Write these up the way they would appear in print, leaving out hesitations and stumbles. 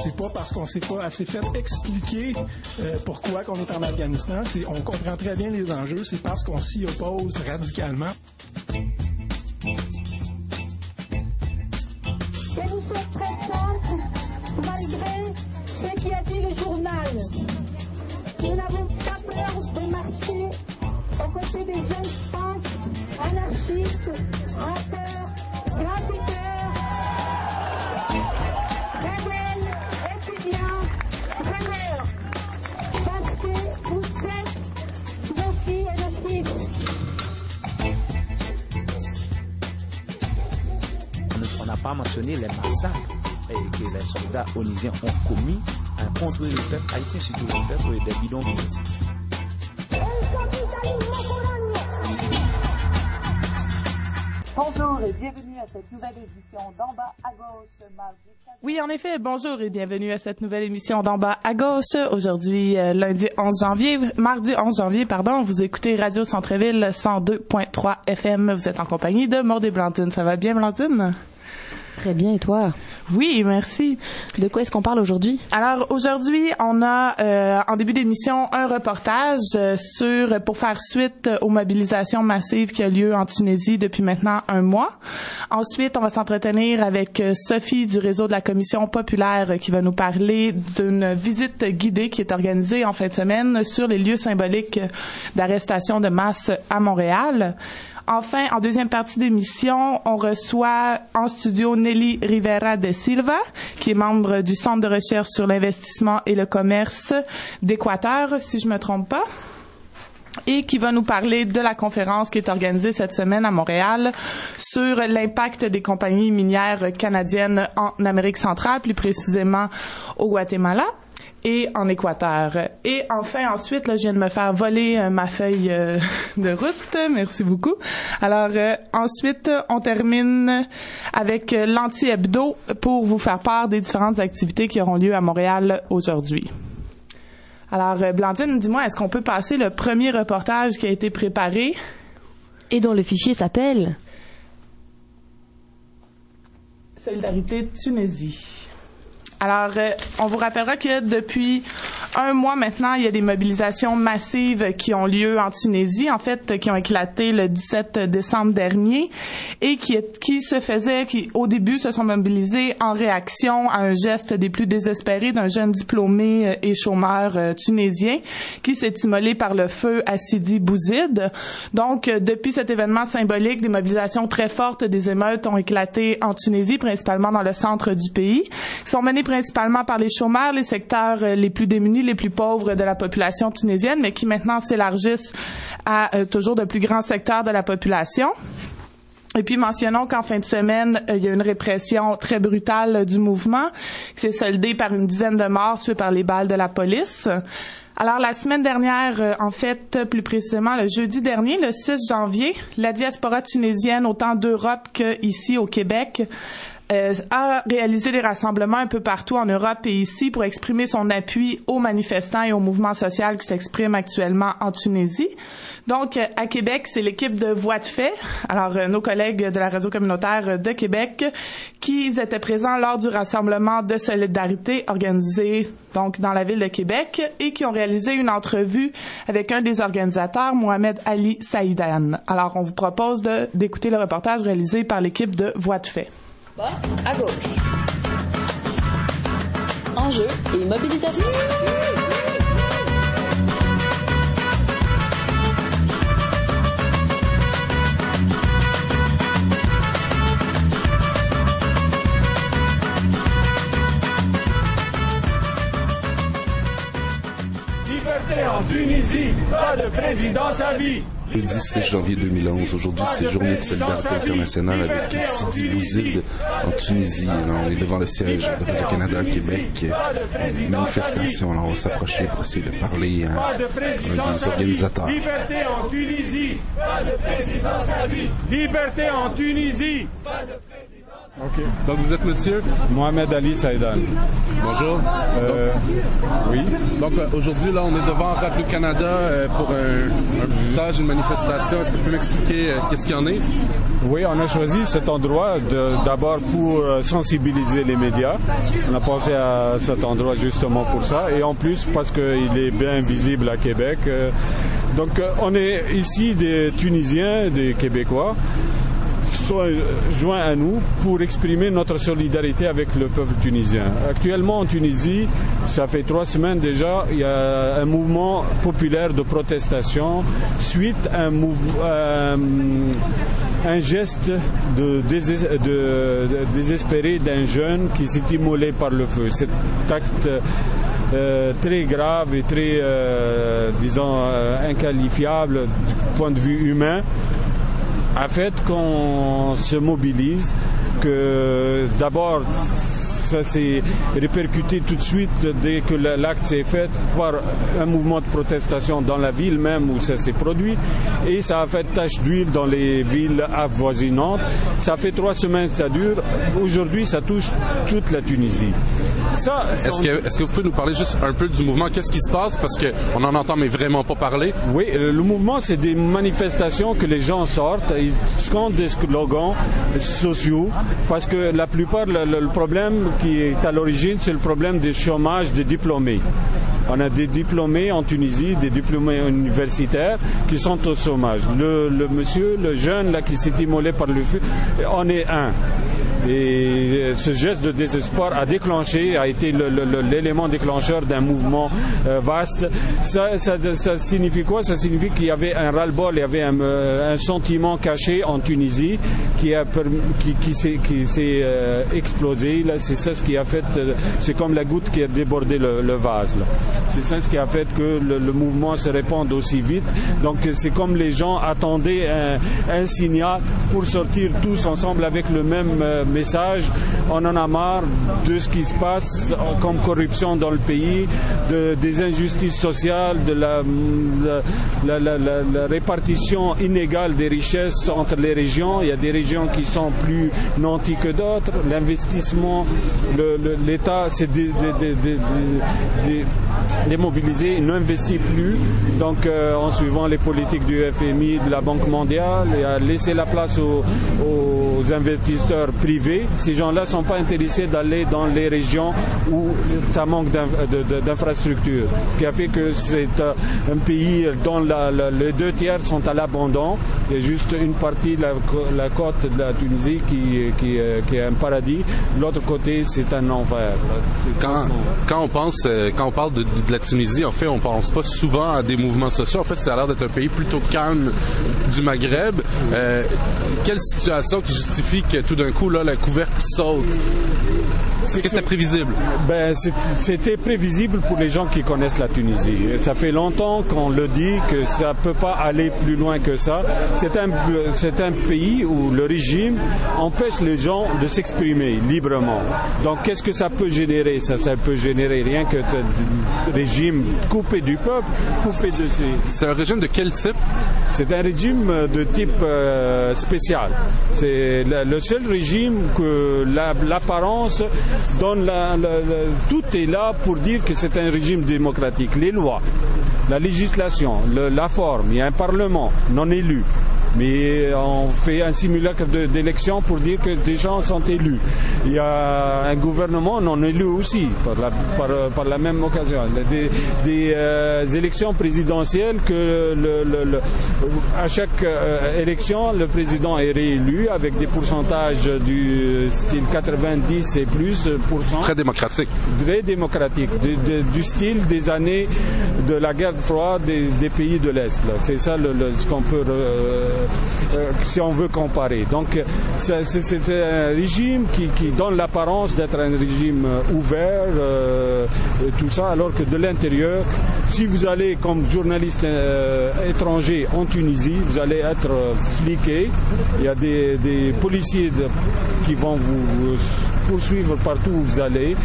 C'est pas parce qu'on s'est pas assez fait expliquer pourquoi qu'on est en Afghanistan. On comprend très bien les enjeux. C'est parce qu'on s'y oppose radicalement. Et nous sommes présentes malgré ce qui a dit le journal. Nous n'avons pas peur de marcher aux côtés des jeunes punks, anarchistes, rappeurs, graffiteurs, rebelles, étudiants, rêveurs. Parce que vous êtes nos filles et nos fils. On n'a pas mentionné les massacres que les soldats onusiens ont commis contre le peuple haïtien, surtout le peuple des bidonvilles. Bonjour et bienvenue à cette nouvelle édition d'En bas à gauche, mardi. Oui, en effet, bonjour et bienvenue à cette nouvelle émission d'En bas à gauche. Aujourd'hui, mardi 11 janvier, vous écoutez Radio Centre-Ville 102.3 FM. Vous êtes en compagnie de Maud et Blandine. Ça va bien, Blandine? Très bien, et toi? Oui, merci. De quoi est-ce qu'on parle aujourd'hui? Alors, aujourd'hui, on a, en début d'émission, un reportage pour faire suite aux mobilisations massives qui ont lieu en Tunisie depuis maintenant un mois. Ensuite, on va s'entretenir avec Sophie du réseau de la Commission populaire qui va nous parler d'une visite guidée qui est organisée en fin de semaine sur les lieux symboliques d'arrestation de masse à Montréal. Enfin, en deuxième partie d'émission, on reçoit en studio Nelly Rivera de Silva, qui est membre du Centre de recherche sur l'investissement et le commerce d'Équateur, si je me trompe pas, et qui va nous parler de la conférence qui est organisée cette semaine à Montréal sur l'impact des compagnies minières canadiennes en Amérique centrale, plus précisément au Guatemala et en Équateur. Et enfin, ensuite, là, je viens de me faire voler ma feuille de route. Merci beaucoup. Alors, ensuite, on termine avec l'Anti-Hebdo pour vous faire part des différentes activités qui auront lieu à Montréal aujourd'hui. Alors, Blandine, dis-moi, est-ce qu'on peut passer le premier reportage qui a été préparé? Et dont le fichier s'appelle Solidarité Tunisie. Alors, on vous rappellera que depuis un mois maintenant, il y a des mobilisations massives qui ont lieu en Tunisie, en fait, qui ont éclaté le 17 décembre dernier et qui au début se sont mobilisés en réaction à un geste des plus désespérés d'un jeune diplômé et chômeur tunisien qui s'est immolé par le feu à Sidi Bouzid. Donc, depuis cet événement symbolique, des mobilisations très fortes, des émeutes ont éclaté en Tunisie, principalement dans le centre du pays, qui sont menées principalement par les chômeurs, les secteurs les plus démunis, les plus pauvres de la population tunisienne, mais qui maintenant s'élargissent à toujours de plus grands secteurs de la population. Et puis, mentionnons qu'en fin de semaine, il y a une répression très brutale du mouvement qui s'est soldée par une dizaine de morts tués par les balles de la police. Alors, la semaine dernière, en fait, plus précisément, le jeudi dernier, le 6 janvier, la diaspora tunisienne, autant d'Europe qu'ici au Québec, a réalisé des rassemblements un peu partout en Europe et ici pour exprimer son appui aux manifestants et au mouvement social qui s'exprime actuellement en Tunisie. Donc, à Québec, c'est l'équipe de Voix de fait, alors nos collègues de la radio communautaire de Québec, qui étaient présents lors du rassemblement de solidarité organisé donc dans la ville de Québec et qui ont réalisé une entrevue avec un des organisateurs, Mohamed Ali Saïdan. Alors, on vous propose d'écouter le reportage réalisé par l'équipe de Voix de fait. Bas à gauche. Enjeux et mobilisation. Liberté en Tunisie, pas de présidence à vie. Le 16 janvier 2011, aujourd'hui c'est journée de solidarité internationale avec Sidi Bouzid en Tunisie. Alors, on est devant le siège de Radio-Canada à Québec. Une manifestation, alors on va s'approcher pour essayer de parler à des organisateurs. Liberté en Tunisie, pas de présidence à vie. Liberté en Tunisie, pas de présidence Okay. Donc vous êtes monsieur Mohamed Ali Saïdan. Bonjour. Oui. Donc aujourd'hui, là, on est devant Radio-Canada pour un stage, une manifestation. Est-ce que tu peux m'expliquer qu'est-ce qu'il y en est? Oui, on a choisi cet endroit d'abord pour sensibiliser les médias. On a pensé à cet endroit justement pour ça. Et en plus, parce qu'il est bien visible à Québec. Donc on est ici des Tunisiens, des Québécois, soit joints à nous pour exprimer notre solidarité avec le peuple tunisien. Actuellement en Tunisie, ça fait 3 semaines déjà, il y a un mouvement populaire de protestation suite à un geste désespéré d'un jeune qui s'est immolé par le feu. Cet acte très grave et très, inqualifiable du point de vue humain a fait qu'on se mobilise, que d'abord ça s'est répercuté tout de suite dès que l'acte s'est fait par un mouvement de protestation dans la ville même où ça s'est produit, et ça a fait tache d'huile dans les villes avoisinantes. Ça fait 3 semaines que ça dure. Aujourd'hui, ça touche toute la Tunisie. Est-ce que vous pouvez nous parler juste un peu du mouvement? Qu'est-ce qui se passe? Parce qu'on en entend mais vraiment pas parler. Oui, le mouvement, c'est des manifestations que les gens sortent, ils scandent des slogans sociaux, parce que la plupart, le problème qui est à l'origine, c'est le problème du chômage des diplômés. On a des diplômés en Tunisie, des diplômés universitaires qui sont au chômage. Le jeune là qui s'est immolé par le feu, on est un. Et ce geste de désespoir a été l'élément déclencheur d'un mouvement vaste. Ça signifie quoi? Ça signifie qu'il y avait un ras-le-bol, il y avait un sentiment caché en Tunisie qui s'est explosé. Là, c'est ça ce qui a fait, c'est comme la goutte qui a débordé le vase. Là. C'est ça ce qui a fait que le mouvement se répande aussi vite. Donc c'est comme les gens attendaient un signal pour sortir tous ensemble avec le même message. On en a marre de ce qui se passe comme corruption dans le pays, des injustices sociales, de la répartition inégale des richesses entre les régions. Il y a des régions qui sont plus nantis que d'autres. L'investissement, l'État s'est démobilisé, n'investit plus. Donc en suivant les politiques du FMI, de la Banque mondiale, et a laissé la place aux investisseurs privés. Ces gens-là ne sont pas intéressés d'aller dans les régions où ça manque d'infrastructures. Ce qui a fait que c'est un pays dont les 2/3 sont à l'abandon. Il y a juste une partie de la côte de la Tunisie qui est un paradis. L'autre côté, c'est un enfer. Quand on parle de la Tunisie, en fait, on pense pas souvent à des mouvements sociaux. En fait, ça a l'air d'être un pays plutôt calme du Maghreb. Quelle situation qui justifie que tout d'un coup, là, la couvercle saute? Est-ce que c'était prévisible? C'était prévisible pour les gens qui connaissent la Tunisie. Ça fait longtemps qu'on le dit que ça ne peut pas aller plus loin que ça. C'est un pays où le régime empêche les gens de s'exprimer librement. Donc, qu'est-ce que ça peut générer? Ça peut générer rien que un régime coupé du peuple, coupé de ses... C'est un régime de quel type? C'est un régime de type spécial. C'est le seul régime que l'apparence donne tout est là pour dire que c'est un régime démocratique. Les lois, la législation, la forme, il y a un parlement non élu. Mais on fait un simulacre d'élection pour dire que des gens sont élus. Il y a un gouvernement non élu aussi, par la même occasion. Des élections présidentielles que à chaque élection, le président est réélu avec des pourcentages du style 90 et plus %. Très démocratique. Très démocratique. Du style des années de la guerre froide des pays de l'Est. Là. C'est ça ce qu'on peut... si on veut comparer. Donc, c'est un régime qui donne l'apparence d'être un régime ouvert, et tout ça, alors que de l'intérieur, si vous allez comme journaliste étranger en Tunisie, vous allez être fliqué. Il y a des policiers qui vont vous poursuivre partout où vous allez.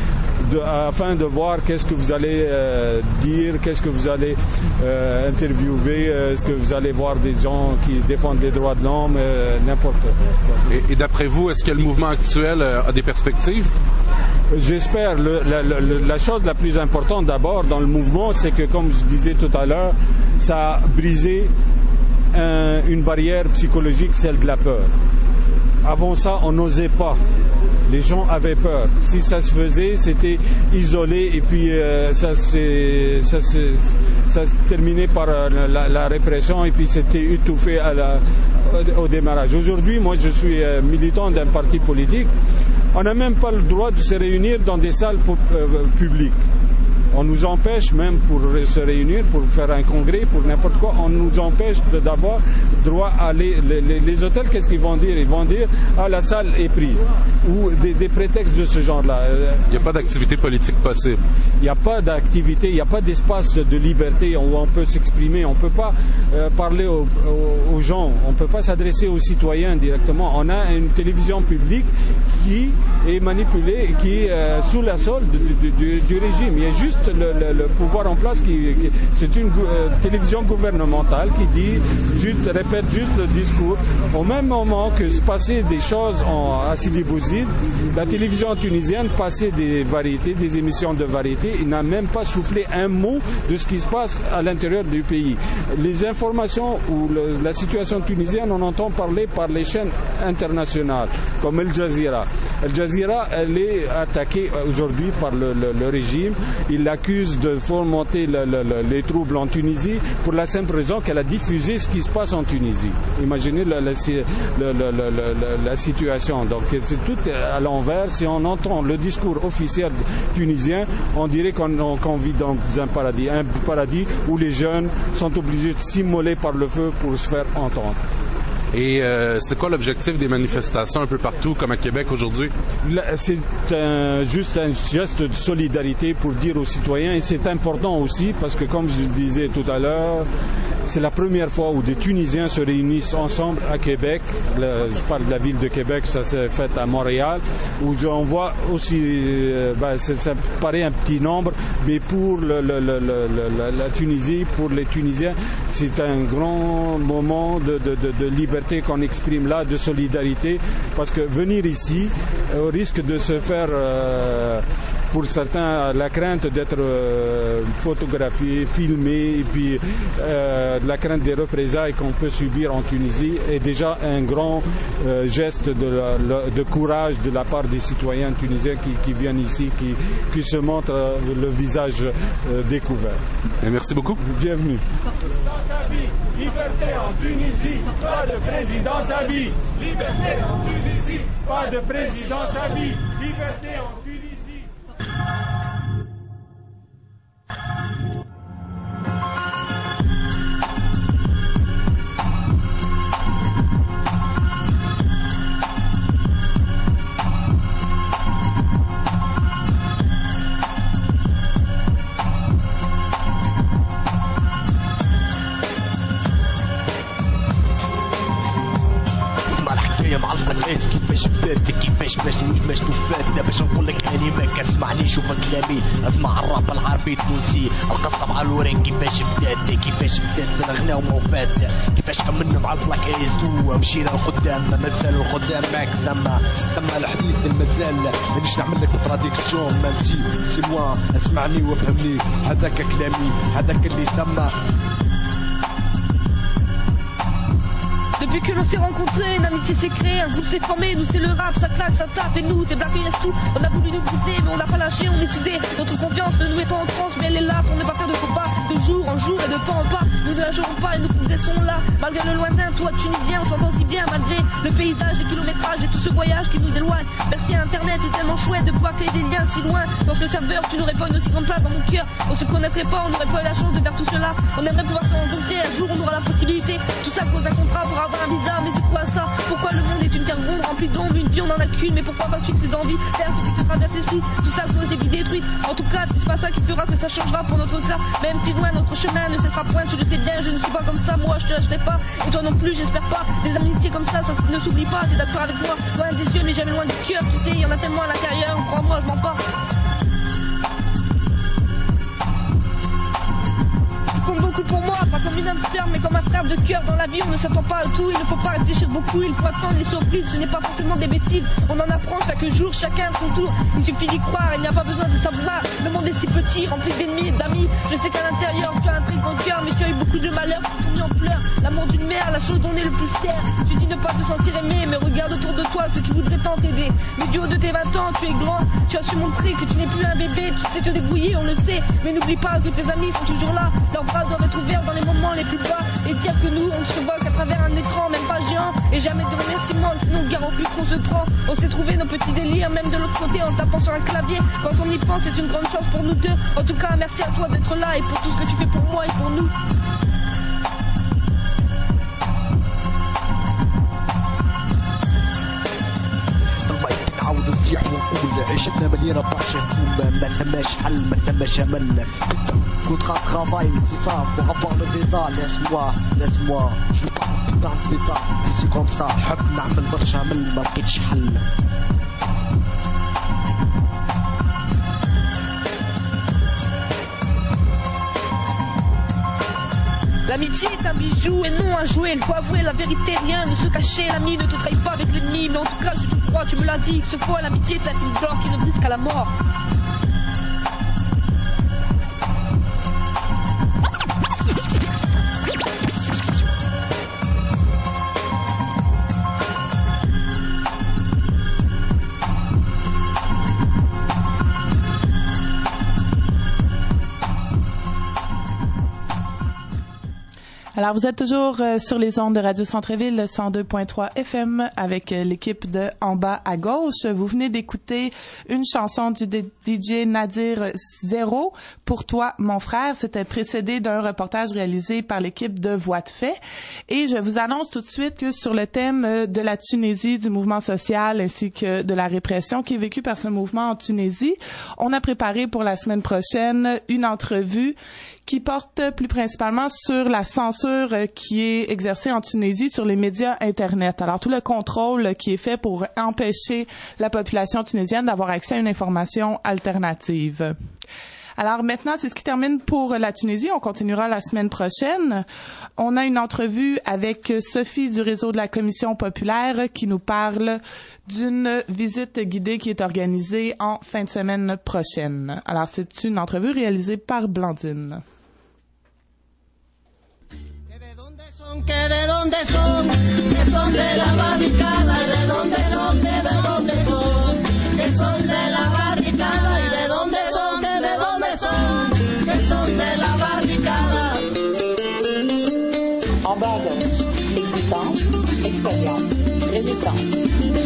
afin de voir qu'est-ce que vous allez dire, qu'est-ce que vous allez interviewer, est-ce que vous allez voir des gens qui défendent les droits de l'homme, n'importe quoi. Et d'après vous, est-ce que le mouvement actuel a des perspectives? J'espère. La chose la plus importante d'abord dans le mouvement, c'est que, comme je disais tout à l'heure, ça a brisé une barrière psychologique, celle de la peur. Avant ça, on n'osait pas. Les gens avaient peur. Si ça se faisait, c'était isolé et puis ça se terminait par la répression et puis c'était étouffé au démarrage. Aujourd'hui, moi, je suis militant d'un parti politique. On n'a même pas le droit de se réunir dans des salles publiques. On nous empêche même pour se réunir, pour faire un congrès, pour n'importe quoi, on nous empêche d'avoir droit à les hôtels. Qu'est-ce qu'ils vont dire? Ils vont dire « Ah, la salle est prise » ou des prétextes de ce genre-là. Il n'y a pas d'activité politique possible. Il n'y a pas d'activité, il n'y a pas d'espace de liberté où on peut s'exprimer. On ne peut pas parler aux gens, on ne peut pas s'adresser aux citoyens directement. On a une télévision publique qui est manipulée, qui est sous la solde du régime. Il y a juste le pouvoir en place c'est une télévision gouvernementale qui répète juste le discours. Au même moment que se passaient des choses à Sidi Bouzid, la télévision tunisienne passait des variétés, des émissions de variétés. Il n'a même pas soufflé un mot de ce qui se passe à l'intérieur du pays. Les informations ou la situation tunisienne, on entend parler par les chaînes internationales, comme Al Jazeera. Al Jazeera, elle est attaquée aujourd'hui par le régime. Il l'accuse de fomenter les troubles en Tunisie pour la simple raison qu'elle a diffusé ce qui se passe en Tunisie. Imaginez la situation. Donc c'est tout à l'envers. Si on entend le discours officiel tunisien, on dirait qu'on vit dans un paradis où les jeunes sont obligés de s'immoler par le feu pour se faire entendre. Et c'est quoi l'objectif des manifestations un peu partout, comme à Québec aujourd'hui? C'est juste un geste de solidarité pour dire aux citoyens, et c'est important aussi parce que, comme je le disais tout à l'heure, c'est la première fois où des Tunisiens se réunissent ensemble à Québec. Je parle de la ville de Québec, ça s'est fait à Montréal, où on voit aussi, ça paraît un petit nombre, mais pour la Tunisie, pour les Tunisiens, c'est un grand moment de liberté qu'on exprime là, de solidarité, parce que venir ici, au risque de se faire, pour certains, la crainte d'être photographié, filmé, et puis la crainte des représailles qu'on peut subir en Tunisie est déjà un grand geste de courage de la part des citoyens tunisiens qui viennent ici, qui se montrent le visage découvert. Et merci beaucoup. Bienvenue. Liberté en Tunisie, pas de présidence à vie. Liberté en Tunisie, pas de présidence à vie. Liberté en Tunisie. كيفاش توفات باش نقول لك اني ما كتسمعني شوف كلامي اسمع الراب العربي التونسي القصه مع الورين كيفاش بدات بالغنى وموفات كيفاش كملنا مع البلاك ايز تو مشينا لقدام مازال القدام معك ثم الحديث المازال مانيش نعمل لك تراديكسيون ماشي سي موا اسمعني وافهمني هذاك كلامي هذاك اللي ثم. Depuis que l'on s'est rencontrés, une amitié s'est créée, un groupe s'est formé, nous c'est le rap, ça claque, ça tape, et nous c'est Black Eyes tout. On a voulu nous briser, mais on n'a pas lâché, on est soudés. Notre confiance ne nous est pas en transe, mais elle est là pour ne pas faire de faux pas. De jour en jour et de pas en pas, nous ne lâcherons pas et nous progressons là. Malgré le lointain, toi Tunisien, on s'entend si bien, malgré le paysage, les kilométrages et tout ce voyage qui nous éloigne. Merci à Internet, c'est tellement chouette de pouvoir créer des liens si loin. Dans ce serveur, tu n'aurais pas une aussi grande place dans mon cœur. On se connaîtrait pas, on n'aurait pas eu la chance de faire tout cela. On aimerait pouvoir se rencontrer, un jour on aura la possibilité. Tout ça cause un contrat pour avoir un visa, mais c'est quoi ça? Pourquoi le monde est une terre ronde remplie d'ombre, une vie on en a qu'une, mais pourquoi pas suivre ses envies, faire ce qui te traverse l'esprit? Tout ça cause des vies détruites. En tout cas, c'est pas ça qui fera que ça changera pour notre cas. Même si loin notre chemin ne cessera point, tu le sais bien, je ne suis pas comme ça, moi je te lâcherai pas, et toi non plus, j'espère pas. Des amitiés comme ça ne s'oublie pas, t'es d'accord avec moi? Loin des yeux mais jamais loin du cœur, tu sais, il y en a tellement à l'intérieur, crois-moi, je mens pas. hamster, mais comme un frère de cœur. Dans la vie, on ne s'attend pas à tout, il ne faut pas réfléchir beaucoup, il faut attendre les surprises, ce n'est pas forcément des bêtises. On en apprend chaque jour, chacun à son tour. Il suffit d'y croire, il n'y a pas besoin de savoir. Le monde est si petit, rempli d'ennemis et d'amis. Je sais qu'à l'intérieur, tu as un très grand cœur, mais tu as eu beaucoup de malheurs qui t'ont mis en pleurs. L'amour d'une mère, la chose dont on est le plus fier. Tu dis ne pas te sentir aimé, mais regarde autour de toi ceux qui voudraient tant t'aider. Mais du haut de tes 20 ans, tu es grand, tu as su montrer que tu n'es plus un bébé, tu sais te débrouiller, on le sait. Mais n'oublie pas que tes amis sont toujours là. Leurs bras doivent être ouverts dans les moments les plus bas. Et dire que nous, on ne se voit qu'à travers un écran, même pas géant. Et jamais de remerciements, sinon gare au but qu'on se prend. On s'est trouvé nos petits délires, même de l'autre côté en tapant sur un clavier. Quand on y pense, c'est une grande chance pour nous deux. En tout cas, merci à toi d'être là et pour tout ce que tu fais pour moi et pour nous. نعاود نصيح ونقول عيشتنا مليانه برشا هموم ما ثماش حل ما ثماش امل كونترا ترافاي سي سامبل pour avoir le visa laisse-moi je veux pas putain de visa c'est comme ça حب نعمل برشا عمل ما لقيتش حل L'amitié est un bijou et non un jouet. Il faut avouer la vérité, rien ne se cacher. L'ami ne te trahit pas avec l'ennemi. Mais en tout cas, je te crois, tu me l'as dit. Ce fois, l'amitié est un fil d'or qui ne brise qu'à la mort. Alors, vous êtes toujours sur les ondes de Radio Centre-Ville 102.3 FM avec l'équipe de En bas à gauche. Vous venez d'écouter une chanson du DJ Nadir Zéro, Pour toi, mon frère. C'était précédé d'un reportage réalisé par l'équipe de Voix de fait. Et je vous annonce tout de suite que sur le thème de la Tunisie, du mouvement social ainsi que de la répression qui est vécue par ce mouvement en Tunisie, on a préparé pour la semaine prochaine une entrevue qui porte plus principalement sur la censure qui est exercée en Tunisie sur les médias Internet. Alors, tout le contrôle qui est fait pour empêcher la population tunisienne d'avoir accès à une information alternative. Alors maintenant, c'est ce qui termine pour la Tunisie. On continuera la semaine prochaine. On a une entrevue avec Sophie du réseau de la Commission populaire qui nous parle d'une visite guidée qui est organisée en fin de semaine prochaine. Alors, c'est une entrevue réalisée par Blandine. Que de dónde son, que son de la barricada y de dónde son, que de dónde son, que son de la barricada y de dónde son, que de dónde son, que son de la barricada. En bas à gauche, existence, expérience, résistance.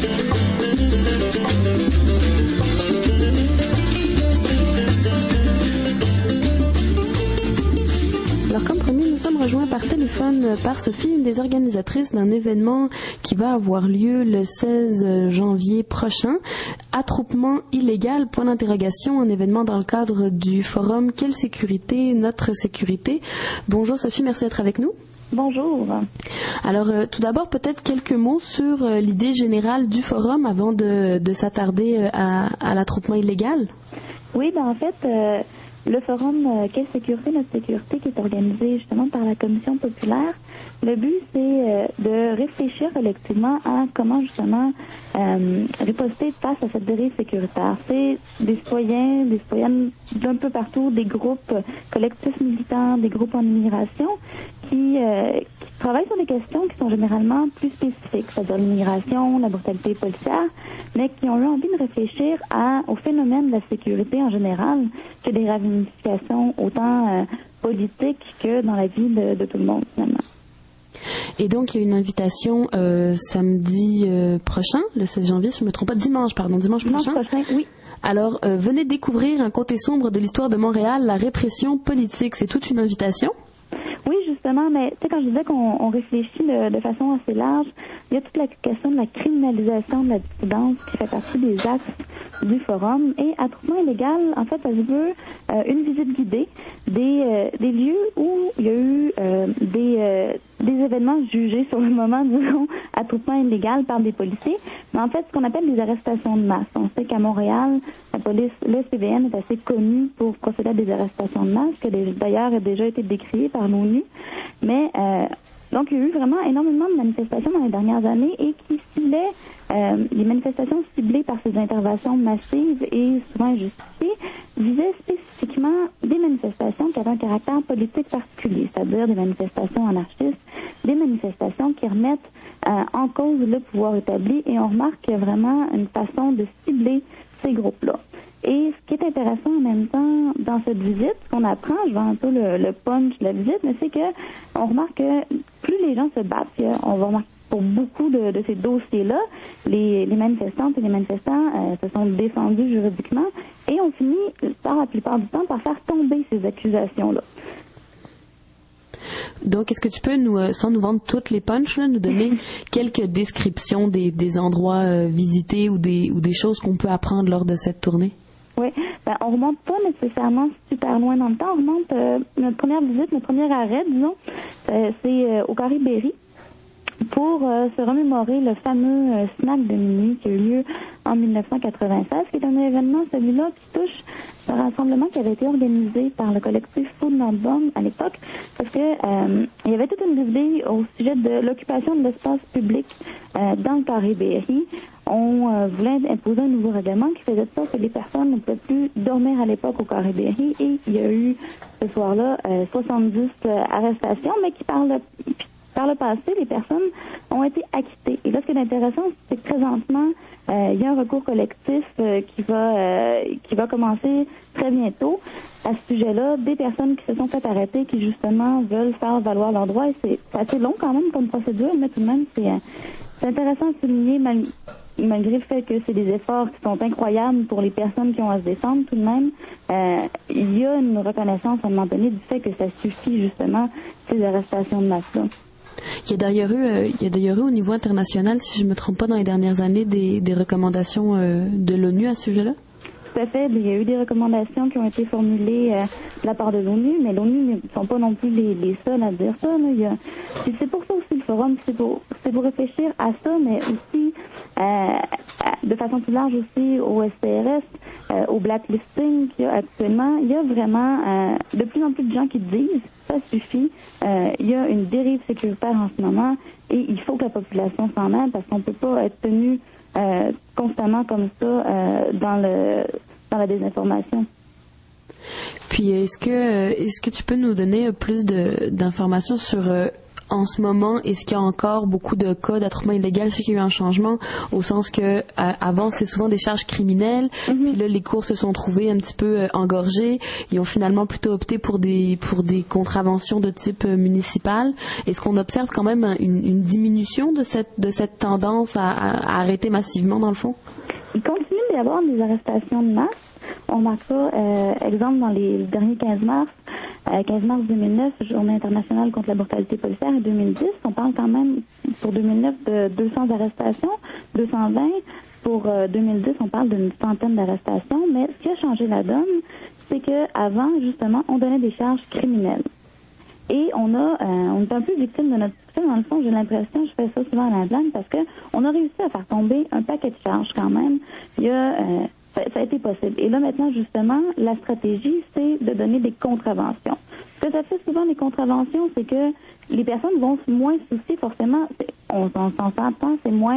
Alors comme promis, nous sommes rejoints par téléphone par Sophie, une des organisatrices d'un événement qui va avoir lieu le 16 janvier prochain. Attroupement illégal, point d'interrogation, un événement dans le cadre du forum Quelle sécurité, notre sécurité. Bonjour Sophie, merci d'être avec nous. Bonjour. Alors tout d'abord peut-être quelques mots sur l'idée générale du forum avant de s'attarder à l'attroupement illégal. Oui, en fait... le forum Quelle sécurité, notre sécurité, qui est organisé justement par la Commission populaire, le but c'est de réfléchir collectivement à comment justement riposter face à cette dérive sécuritaire. C'est des citoyens, des citoyennes d'un peu partout, des groupes collectifs militants, des groupes en immigration qui travaillent sur des questions qui sont généralement plus spécifiques, c'est-à-dire l'immigration, la brutalité policière, mais qui ont eu envie de réfléchir au phénomène de la sécurité en général, que des ramifications autant politiques que dans la vie de tout le monde, finalement. Et donc, il y a une invitation samedi prochain, le 16 janvier, si je ne me trompe pas, dimanche prochain. Dimanche prochain, oui. Alors, venez découvrir un côté sombre de l'histoire de Montréal, la répression politique. C'est toute une invitation? Oui, justement, mais tu sais, quand je disais qu'on réfléchit de façon assez large, il y a toute la question de la criminalisation de la dissidence qui fait partie des axes du forum. Et attroupement illégal, en fait, ça se veut une visite guidée des lieux où il y a eu des événements jugés sur le moment, disons, attroupement illégal par des policiers, mais en fait, ce qu'on appelle des arrestations de masse. On sait qu'à Montréal, la police, le SPVM est assez connu pour procéder à des arrestations de masse, que d'ailleurs a déjà été décrié par l'ONU, mais donc, il y a eu vraiment énormément de manifestations dans les dernières années et qui ciblaient, les manifestations ciblées par ces interventions massives et souvent injustifiées visaient spécifiquement des manifestations qui avaient un caractère politique particulier, c'est-à-dire des manifestations anarchistes, des manifestations qui remettent en cause le pouvoir établi, et on remarque qu'il y a vraiment une façon de cibler ces groupes-là. Et ce qui est intéressant en même temps dans cette visite, ce qu'on apprend, je vois un peu le punch de la visite, mais c'est que on remarque que plus les gens se battent, on va remarquer pour beaucoup de ces dossiers-là, les manifestantes et les manifestants se sont défendus juridiquement et on finit par la plupart du temps par faire tomber ces accusations-là. Donc, est-ce que tu peux, sans nous vendre toutes les punches, nous donner quelques descriptions des endroits visités ou des choses qu'on peut apprendre lors de cette tournée? Oui, on remonte pas nécessairement super loin dans le temps. On remonte notre première visite, notre premier arrêt, disons, c'est au Carré Berry pour se remémorer le fameux snack de minuit qui a eu lieu en 1996, qui est un événement, celui-là, qui touche un rassemblement qui avait été organisé par le collectif Food Not Bomb à l'époque, parce que il y avait toute une idée au sujet de l'occupation de l'espace public dans le Carré Berry. On voulait imposer un nouveau règlement qui faisait de sorte que les personnes ne pouvaient plus dormir à l'époque au Carré Berry, et il y a eu ce soir-là 70 arrestations, mais qui par le passé, les personnes ont été acquittées. Et là, ce qui est intéressant, c'est que présentement, il y a un recours collectif qui va commencer très bientôt à ce sujet-là, des personnes qui se sont fait arrêter, qui justement veulent faire valoir leurs droits. Et c'est assez long quand même comme procédure, mais tout de même, c'est intéressant de souligner, malgré le fait que c'est des efforts qui sont incroyables pour les personnes qui ont à se défendre, tout de même, il y a une reconnaissance à un moment donné du fait que ça suffit justement, ces arrestations de masse-là. Il y a d'ailleurs eu au niveau international, si je ne me trompe pas, dans les dernières années, des recommandations de l'ONU à ce sujet-là? Tout à fait. Il y a eu des recommandations qui ont été formulées de la part de l'ONU, mais l'ONU ne sont pas non plus les seuls à dire ça. C'est pour ça aussi le forum, c'est pour réfléchir à ça, mais aussi de façon plus large aussi au SPRS, au blacklisting qu'il y a actuellement. Il y a vraiment de plus en plus de gens qui disent ça suffit. Il y a une dérive sécuritaire en ce moment et il faut que la population s'en aide parce qu'on ne peut pas être tenu constamment comme ça dans la désinformation. Puis est-ce que tu peux nous donner plus d'informations sur en ce moment, est-ce qu'il y a encore beaucoup de cas d'attroupement illégal? Je sais qu'il y a eu un changement au sens que avant c'était souvent des charges criminelles, puis là les cours se sont trouvés un petit peu engorgés. Ils ont finalement plutôt opté pour des contraventions de type municipal. Est-ce qu'on observe quand même une diminution de cette tendance à arrêter massivement dans le fond? Il continue d'y avoir des arrestations de masse. On remarque ça, exemple, dans les derniers 15 mars 2009, Journée internationale contre la brutalité policière, et 2010, on parle quand même, pour 2009, de 200 arrestations, 220. Pour 2010, on parle d'une centaine d'arrestations, mais ce qui a changé la donne, c'est qu'avant, justement, on donnait des charges criminelles. Et on est un peu victime de notre système. Dans le fond, j'ai l'impression, je fais ça souvent à la blague, parce que on a réussi à faire tomber un paquet de charges quand même. Ça a été possible. Et là, maintenant, justement, la stratégie, c'est de donner des contraventions. Ce que ça fait souvent, les contraventions, c'est que les personnes vont moins se soucier, forcément. On s'en s'entend,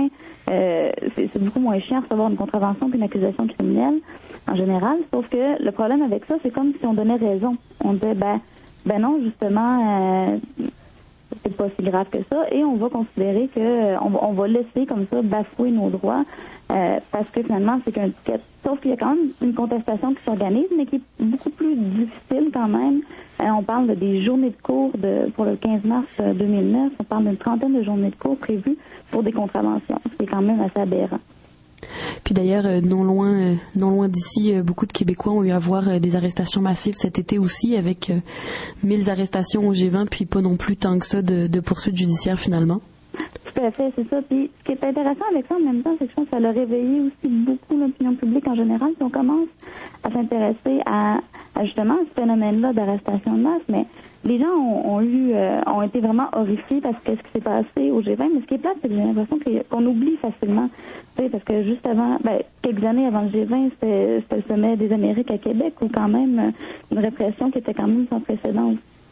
c'est beaucoup moins cher de recevoir une contravention qu'une accusation criminelle, en général. Sauf que le problème avec ça, c'est comme si on donnait raison. On disait, ben non, justement, c'est pas si grave que ça, et on va considérer que on va laisser comme ça bafouer nos droits parce que finalement c'est qu'un ticket. Sauf qu'il y a quand même une contestation qui s'organise, mais qui est beaucoup plus difficile quand même. On parle des journées de cours pour le 15 mars 2009. On parle d'une trentaine de journées de cours prévues pour des contraventions, ce qui est quand même assez aberrant. Puis d'ailleurs, non loin d'ici, beaucoup de Québécois ont eu à voir des arrestations massives cet été aussi, avec 1000 arrestations au G20, puis pas non plus tant que ça de poursuites judiciaires finalement. Tout à fait, c'est ça. Puis ce qui est intéressant avec ça en même temps, c'est que je pense que ça a réveillé aussi beaucoup l'opinion publique en général. Puis on commence à s'intéresser à justement ce phénomène-là d'arrestation de masse, mais les gens ont été vraiment horrifiés parce que ce qui s'est passé au G20. Mais ce qui est plate, c'est que j'ai l'impression qu'on oublie facilement. Parce que juste avant, quelques années avant le G20, c'était le sommet des Amériques à Québec, où quand même une répression qui était quand même sans précédent.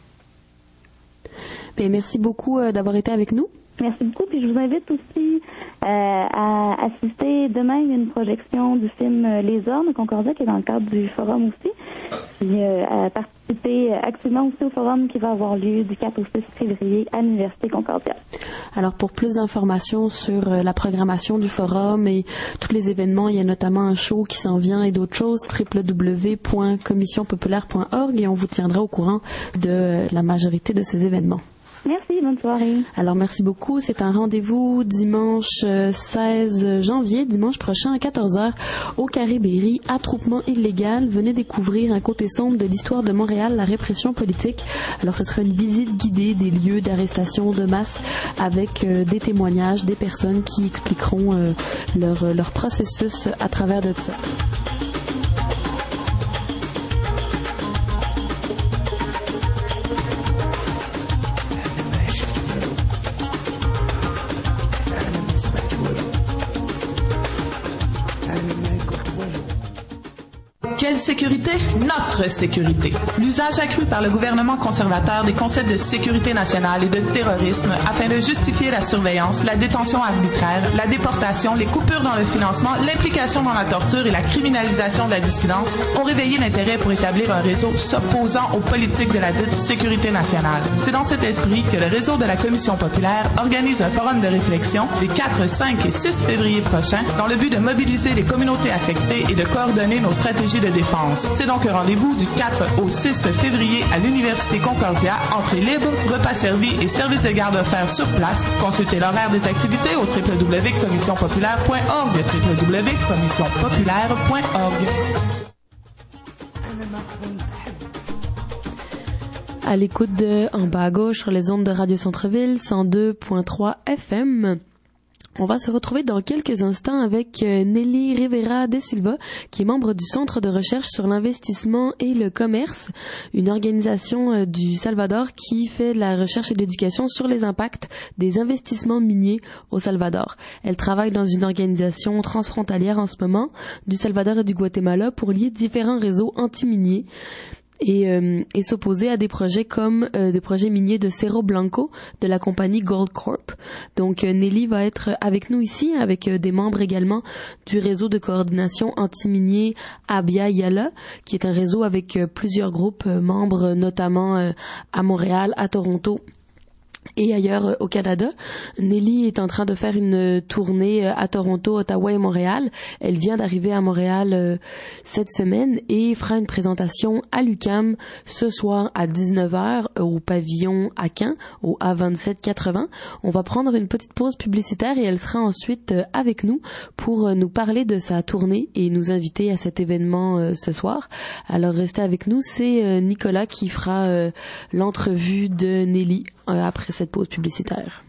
Bien, merci beaucoup d'avoir été avec nous. Merci beaucoup. Puis je vous invite aussi à assister demain à une projection du film Les Ormes de Concordia qui est dans le cadre du forum aussi. Puis à participer activement aussi au forum qui va avoir lieu du 4 au 6 février à l'Université Concordia. Alors pour plus d'informations sur la programmation du forum et tous les événements, il y a notamment un show qui s'en vient et d'autres choses, www.commissionpopulaire.org et on vous tiendra au courant de la majorité de ces événements. Merci, bonne soirée. Alors, merci beaucoup. C'est un rendez-vous dimanche 16 janvier, dimanche prochain à 14h au Carré Berry, attroupement illégal. Venez découvrir un côté sombre de l'histoire de Montréal, la répression politique. Alors, ce sera une visite guidée des lieux d'arrestation de masse avec des témoignages, des personnes qui expliqueront leur processus à travers de ça. Quelle sécurité? Notre sécurité. L'usage accru par le gouvernement conservateur des concepts de sécurité nationale et de terrorisme afin de justifier la surveillance, la détention arbitraire, la déportation, les coupures dans le financement, l'implication dans la torture et la criminalisation de la dissidence ont réveillé l'intérêt pour établir un réseau s'opposant aux politiques de la dite sécurité nationale. C'est dans cet esprit que le réseau de la Commission populaire organise un forum de réflexion les 4, 5 et 6 février prochains dans le but de mobiliser les communautés affectées et de coordonner nos stratégies de défense. C'est donc un rendez-vous du 4 au 6 février à l'Université Concordia, entrée libre, repas servis et services de garde offerts sur place. Consultez l'horaire des activités au www.commissionpopulaire.org, www.commissionpopulaire.org. À l'écoute de En bas à gauche sur les ondes de Radio Centre-Ville 102.3 FM. On va se retrouver dans quelques instants avec Nelly Rivera de Silva, qui est membre du Centre de recherche sur l'investissement et le commerce, une organisation du Salvador qui fait de la recherche et de l'éducation sur les impacts des investissements miniers au Salvador. Elle travaille dans une organisation transfrontalière en ce moment du Salvador et du Guatemala pour lier différents réseaux anti-miniers et s'opposer à des projets comme des projets miniers de Cerro Blanco de la compagnie Gold Corp. Donc Nelly va être avec nous ici, avec des membres également du réseau de coordination anti-minier Abya Yala, qui est un réseau avec plusieurs groupes membres, notamment à Montréal, à Toronto et ailleurs au Canada. Nelly est en train de faire une tournée à Toronto, Ottawa et Montréal. Elle vient d'arriver à Montréal cette semaine et fera une présentation à l'UQAM ce soir à 19h au pavillon Aquin, au A2780. On va prendre une petite pause publicitaire et elle sera ensuite avec nous pour nous parler de sa tournée et nous inviter à cet événement ce soir. Alors restez avec nous, c'est Nicolas qui fera l'entrevue de Nelly après cette pause publicitaire.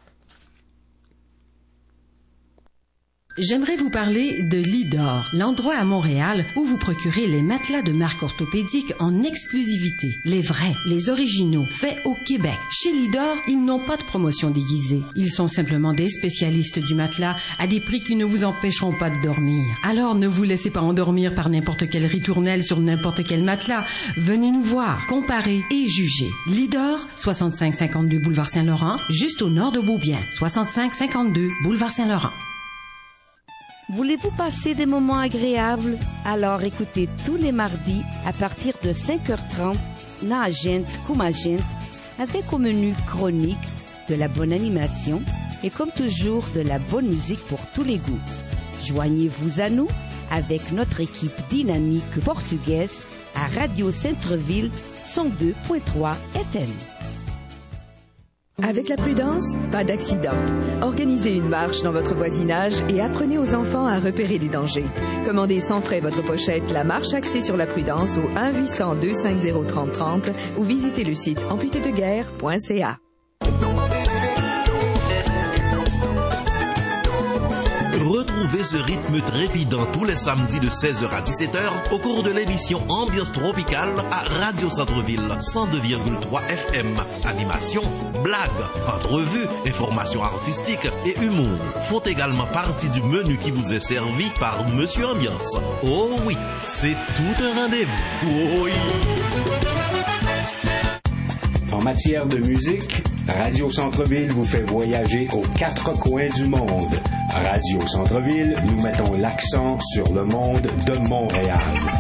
J'aimerais vous parler de Lidor, l'endroit à Montréal où vous procurez les matelas de marque orthopédique en exclusivité. Les vrais, les originaux, faits au Québec. Chez Lidor, ils n'ont pas de promotion déguisée. Ils sont simplement des spécialistes du matelas à des prix qui ne vous empêcheront pas de dormir. Alors ne vous laissez pas endormir par n'importe quelle ritournelle sur n'importe quel matelas. Venez nous voir, comparer et juger. Lidor, 6552 boulevard Saint-Laurent, juste au nord de Beaubien. 6552 boulevard Saint-Laurent. Voulez-vous passer des moments agréables? Alors écoutez tous les mardis à partir de 5h30 Naagent Kumagent avec au menu chronique de la bonne animation et comme toujours de la bonne musique pour tous les goûts. Joignez-vous à nous avec notre équipe dynamique portugaise à Radio Centre-Ville 102.3 FM. Avec la prudence, pas d'accident. Organisez une marche dans votre voisinage et apprenez aux enfants à repérer les dangers. Commandez sans frais votre pochette La marche axée sur la prudence au 1-800-250-3030 ou visitez le site amputédeguerre.ca. Retrouvez retrouver ce rythme trépidant tous les samedis de 16h à 17h au cours de l'émission Ambiance Tropicale à Radio Centre-Ville 102,3 FM. Animation, blagues, entrevues, informations artistiques et humour font également partie du menu qui vous est servi par Monsieur Ambiance. Oh oui, c'est tout un rendez-vous. Oh oui. En matière de musique, Radio Centre-Ville vous fait voyager aux quatre coins du monde. Radio Centre-Ville, nous mettons l'accent sur le monde de Montréal.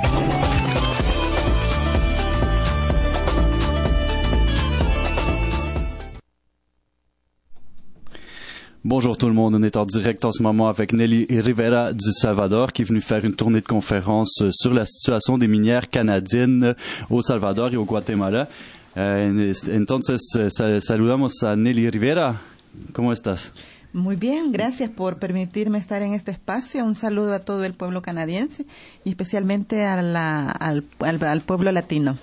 Bonjour tout le monde, on est en direct en ce moment avec Nelly Rivera du Salvador qui est venue faire une tournée de conférences sur la situation des minières canadiennes au Salvador et au Guatemala. Entonces, saludamos a Nelly Rivera. ¿Cómo estás? Muy bien, gracias por permitirme estar en este espacio. Un saludo a todo el pueblo canadiense y especialmente al pueblo latino.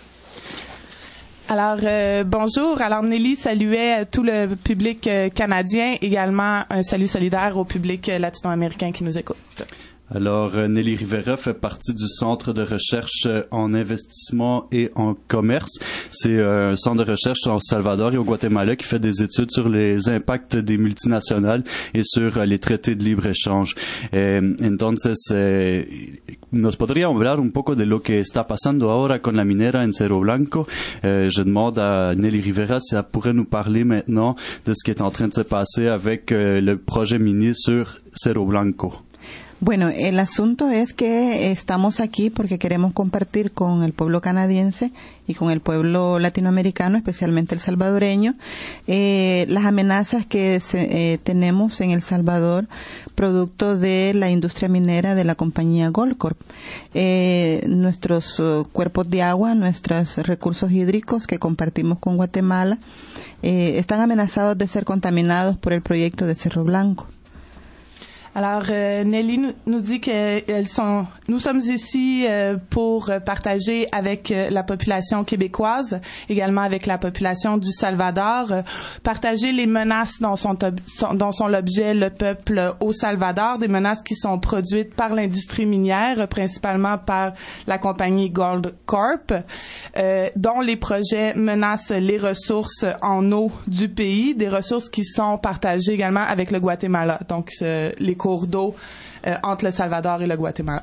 Alors, bonjour. Alors, Nelly saluait tout le public canadien, également un salut solidaire au public latino-américain qui nous écoute. Alors, Nelly Rivera fait partie du Centre de recherche en investissement et en commerce. C'est un centre de recherche au Salvador et au Guatemala qui fait des études sur les impacts des multinationales et sur les traités de libre-échange. Entonces, nos podría hablar un poco de lo que está pasando ahora con la minera en Cerro Blanco. Je demande à Nelly Rivera si elle pourrait nous parler maintenant de ce qui est en train de se passer avec le projet minier sur Cerro Blanco. Bueno, el asunto es que estamos aquí porque queremos compartir con el pueblo canadiense y con el pueblo latinoamericano, especialmente el salvadoreño, las amenazas que tenemos en El Salvador producto de la industria minera de la compañía Goldcorp. Nuestros cuerpos de agua, nuestros recursos hídricos que compartimos con Guatemala, están amenazados de ser contaminados por el proyecto de Cerro Blanco. Alors, Nelly nous dit que nous sommes ici pour partager avec la population québécoise, également avec la population du Salvador, partager les menaces dont sont l'objet le peuple au Salvador, des menaces qui sont produites par l'industrie minière, principalement par la compagnie Goldcorp, dont les projets menacent les ressources en eau du pays, des ressources qui sont partagées également avec le Guatemala. Donc, les cours d'eau entre el Salvador y el Guatemala.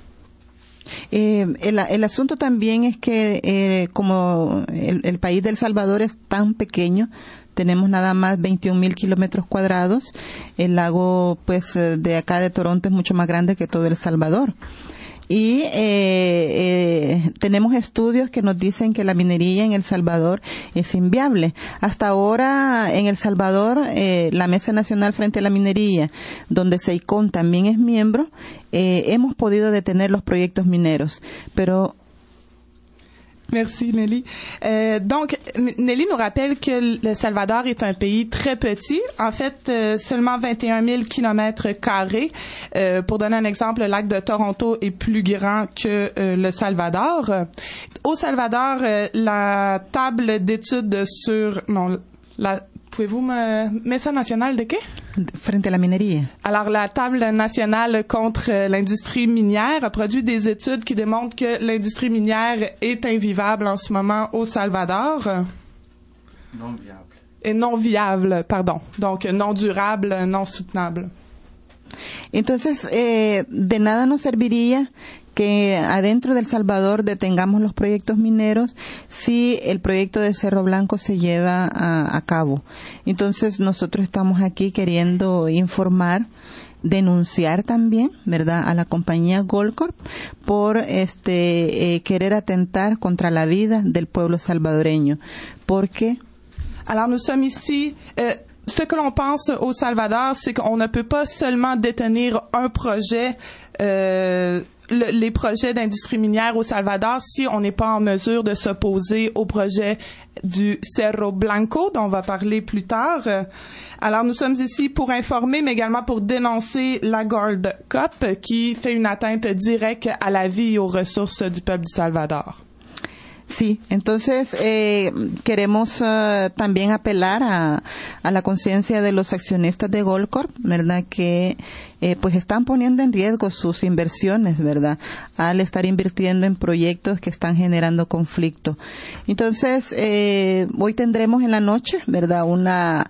El asunto también es que como el país de El Salvador es tan pequeño, tenemos nada más 21,000 kilómetros cuadrados. El lago, pues, de acá de Toronto es mucho más grande que todo El Salvador. Y tenemos estudios que nos dicen que la minería en El Salvador es inviable. Hasta ahora en El Salvador, la Mesa Nacional frente a la Minería, donde CEICON también es miembro, hemos podido detener los proyectos mineros, pero Merci, Nelly. Donc, Nelly nous rappelle que le Salvador est un pays très petit. En fait, seulement 21 000 kilomètres carrés. Pour donner un exemple, le lac de Toronto est plus grand que le Salvador. Au Salvador, la table d'études sur... Non, pouvez-vous Mesa nationale de qué? Frente a la minería. Alors, la table nationale contre l'industrie minière a produit des études qui démontrent que l'industrie minière est invivable en ce moment au Salvador. Non viable. Et non viable, pardon. Donc, non durable, non soutenable. Entonces, de nada nos serviría que adentro del Salvador detengamos los proyectos mineros si el proyecto de Cerro Blanco se lleva a cabo. Entonces, nosotros estamos aquí queriendo informar, denunciar también, ¿verdad?, a la compañía Goldcorp por querer atentar contra la vida del pueblo salvadoreño. Porque alors nous sommes ici ce que l'on pense au Salvador, c'est qu'on ne peut pas seulement détenir un projet les projets d'industrie minière au Salvador si on n'est pas en mesure de s'opposer au projet du Cerro Blanco, dont on va parler plus tard. Alors, nous sommes ici pour informer, mais également pour dénoncer la Goldcorp qui fait une atteinte directe à la vie et aux ressources du peuple du Salvador. Sí, entonces queremos también apelar a la conciencia de los accionistas de Goldcorp, ¿verdad? Que pues están poniendo en riesgo sus inversiones, ¿verdad? Al estar invirtiendo en proyectos que están generando conflicto. Entonces, hoy tendremos en la noche, ¿verdad? Una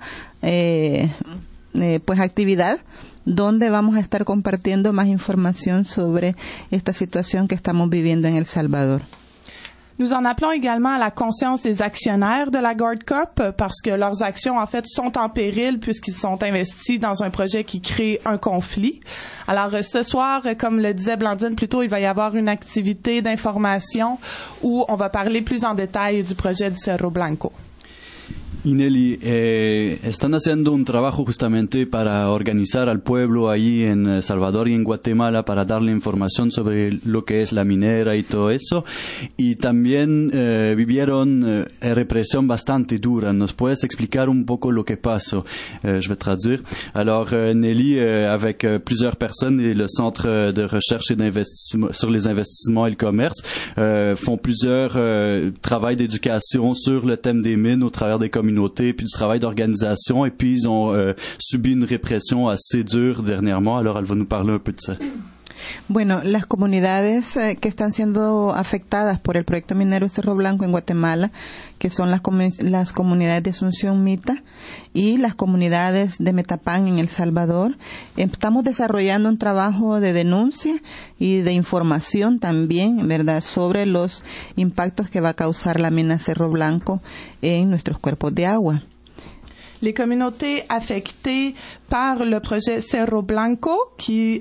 pues actividad donde vamos a estar compartiendo más información sobre esta situación que estamos viviendo en El Salvador. Nous en appelons également à la conscience des actionnaires de la Goldcorp parce que leurs actions, en fait, sont en péril puisqu'ils sont investis dans un projet qui crée un conflit. Alors, ce soir, comme le disait Blandine plus tôt, il va y avoir une activité d'information où on va parler plus en détail du projet du Cerro Blanco. Y Nelly, están haciendo un trabajo justamente para organizar al pueblo allí en El Salvador y en Guatemala para darle información sobre lo que es la minera y todo eso. Y también vivieron represión bastante dura. ¿Nos puedes explicar un poco lo que pasó? Je vais traduire. Alors, Nelly, avec plusieurs personnes et le Centre de recherche et d'investissement sur les investissements et le commerce, font plusieurs travaux d'éducation sur le thème des mines au travers des communautés puis du travail d'organisation, et puis ils ont subi une répression assez dure dernièrement. Alors, elle va nous parler un peu de ça. Bueno, las comunidades que están siendo afectadas por el proyecto minero Cerro Blanco en Guatemala, que son las comunidades de Asunción Mita y las comunidades de Metapán en El Salvador, estamos desarrollando un trabajo de denuncia y de información también, ¿verdad?, sobre los impactos que va a causar la mina Cerro Blanco en nuestros cuerpos de agua. Les communautés affectées par le projet Cerro Blanco qui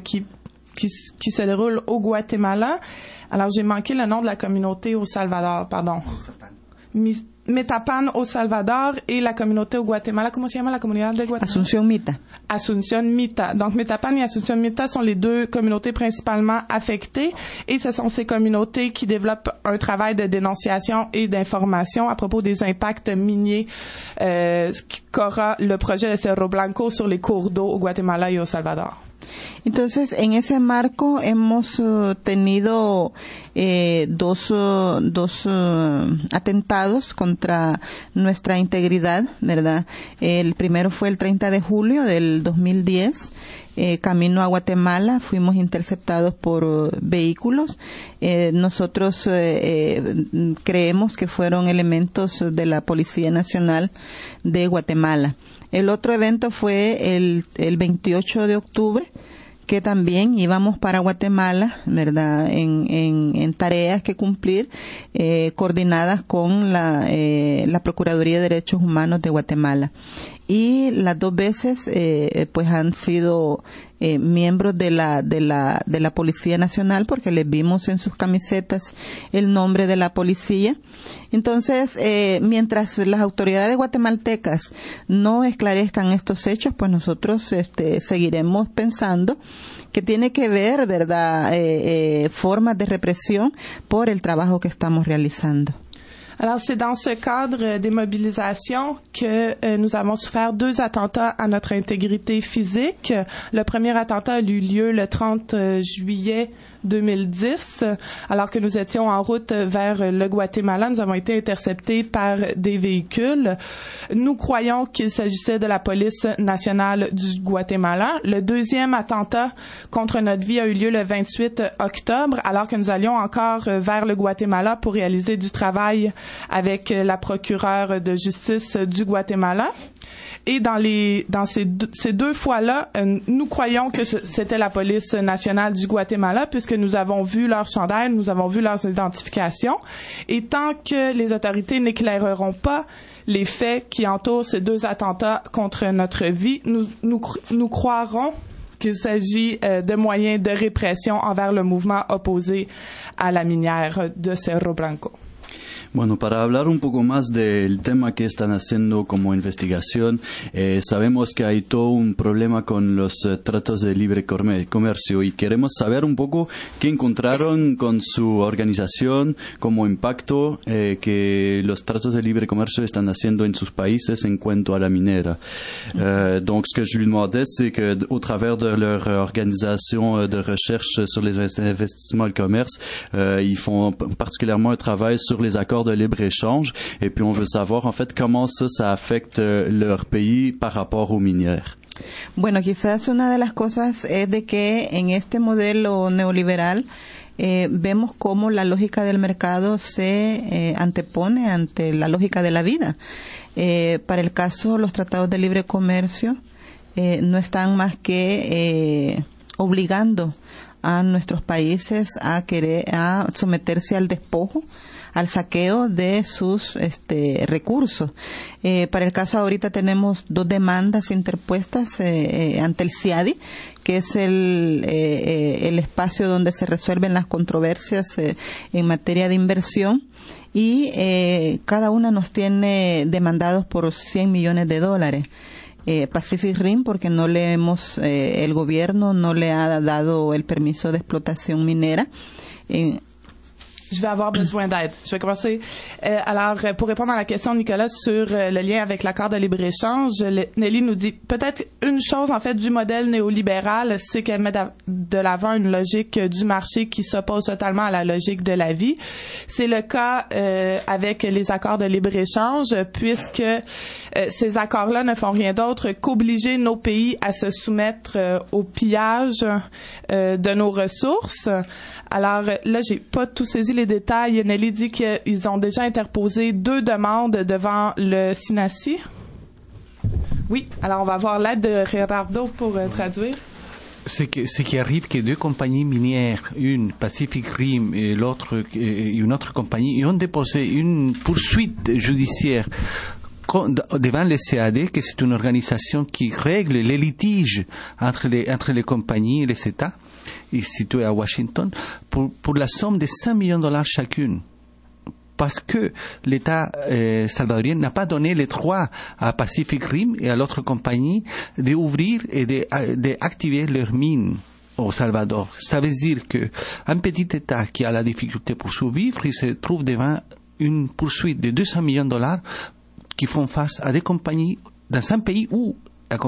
se déroule au Guatemala. Alors, j'ai manqué le nom de la communauté au Salvador, pardon. Metapan au Salvador et la communauté au Guatemala. ¿Cómo se llama la comunidad de Guatemala? Asunción Mita. Asunción Mita. Donc, Metapan et Asunción Mita sont les deux communautés principalement affectées et ce sont ces communautés qui développent un travail de dénonciation et d'information à propos des impacts miniers qu'aura le projet de Cerro Blanco sur les cours d'eau au Guatemala y au Salvador. Entonces, en ese marco hemos tenido dos atentados contra nuestra integridad, ¿verdad? El primero fue el 30 de julio del 2010. Camino a Guatemala, fuimos interceptados por vehículos. Nosotros creemos que fueron elementos de la Policía Nacional de Guatemala. El otro evento fue el 28 de octubre, que también íbamos para Guatemala, ¿verdad?, en tareas que cumplir, coordinadas con la Procuraduría de Derechos Humanos de Guatemala. Y las dos veces, pues han sido miembros de la Policía Nacional, porque les vimos en sus camisetas el nombre de la policía. Entonces, mientras las autoridades guatemaltecas no esclarezcan estos hechos, pues nosotros seguiremos pensando que tiene que ver, ¿verdad?, formas de represión por el trabajo que estamos realizando. Alors, c'est dans ce cadre des mobilisations que nous avons souffert 2 attentats à notre intégrité physique. Le premier attentat a eu lieu le 30 juillet 2010, alors que nous étions en route vers le Guatemala. Nous avons été interceptés par des véhicules. Nous croyons qu'il s'agissait de la police nationale du Guatemala. Le deuxième attentat contre notre vie a eu lieu le 28 octobre, alors que nous allions encore vers le Guatemala pour réaliser du travail avec la procureure de justice du Guatemala. Et dans ces deux fois-là, nous croyons que c'était la police nationale du Guatemala, puisque nous avons vu leur chandail, nous avons vu leurs identifications. Et tant que les autorités n'éclaireront pas les faits qui entourent ces 2 attentats contre notre vie, nous croirons qu'il s'agit de moyens de répression envers le mouvement opposé à la minière de Cerro Blanco. Bueno, para hablar un poco más del tema que están haciendo como investigación, sabemos que hay todo un problema con los tratados de libre comercio y queremos saber un poco qué encontraron con su organización como impacto que los tratados de libre comercio están haciendo en sus países en cuanto a la minera. Donc, ce que je lui demandais, c'est que au travers de leur organisation de recherche sur les investissements et le commerce, ils font particulièrement un travail sur les accords de libre-échange, et puis on veut savoir en fait comment ça affecte leur pays par rapport aux minières. Bueno, quizás una de las cosas es de que en este modelo neoliberal vemos cómo la lógica del mercado se antepone ante la lógica de la vida. Para el caso, los tratados de libre comercio no están más que obligando a nuestros países a someterse al despojo, al saqueo de sus recursos. Para el caso ahorita tenemos 2 demandas interpuestas ante el CIADI, que es el espacio donde se resuelven las controversias en materia de inversión, y cada una nos tiene demandados por $100 millones. Pacific Rim, porque el gobierno no le ha dado el permiso de explotación minera. Je vais avoir besoin d'aide. Je vais commencer. Alors, pour répondre à la question de Nicolas sur le lien avec l'accord de libre-échange, Nelly nous dit peut-être une chose, en fait, du modèle néolibéral, c'est qu'elle met de l'avant une logique du marché qui s'oppose totalement à la logique de la vie. C'est le cas avec les accords de libre-échange, puisque ces accords-là ne font rien d'autre qu'obliger nos pays à se soumettre au pillage de nos ressources. Alors, là, j'ai pas tout saisi les détails. Nelly dit qu'ils ont déjà interposé 2 demandes devant le SINACI. Oui, alors on va avoir l'aide de Ricardo pour traduire. Ce qui arrive, que 2 compagnies minières, une Pacific Rim et l'autre, une autre compagnie, ils ont déposé une poursuite judiciaire devant le CAD, que c'est une organisation qui règle les litiges entre les compagnies et les États, située à Washington, pour la somme de $100 millions chacune. Parce que l'État salvadorien n'a pas donné les droits à Pacific Rim et à l'autre compagnie d'ouvrir et d'activer leurs mines au Salvador. Ça veut dire qu'un petit État qui a la difficulté pour survivre, il se trouve devant une poursuite de $200 millions qui font face à des compagnies dans un pays où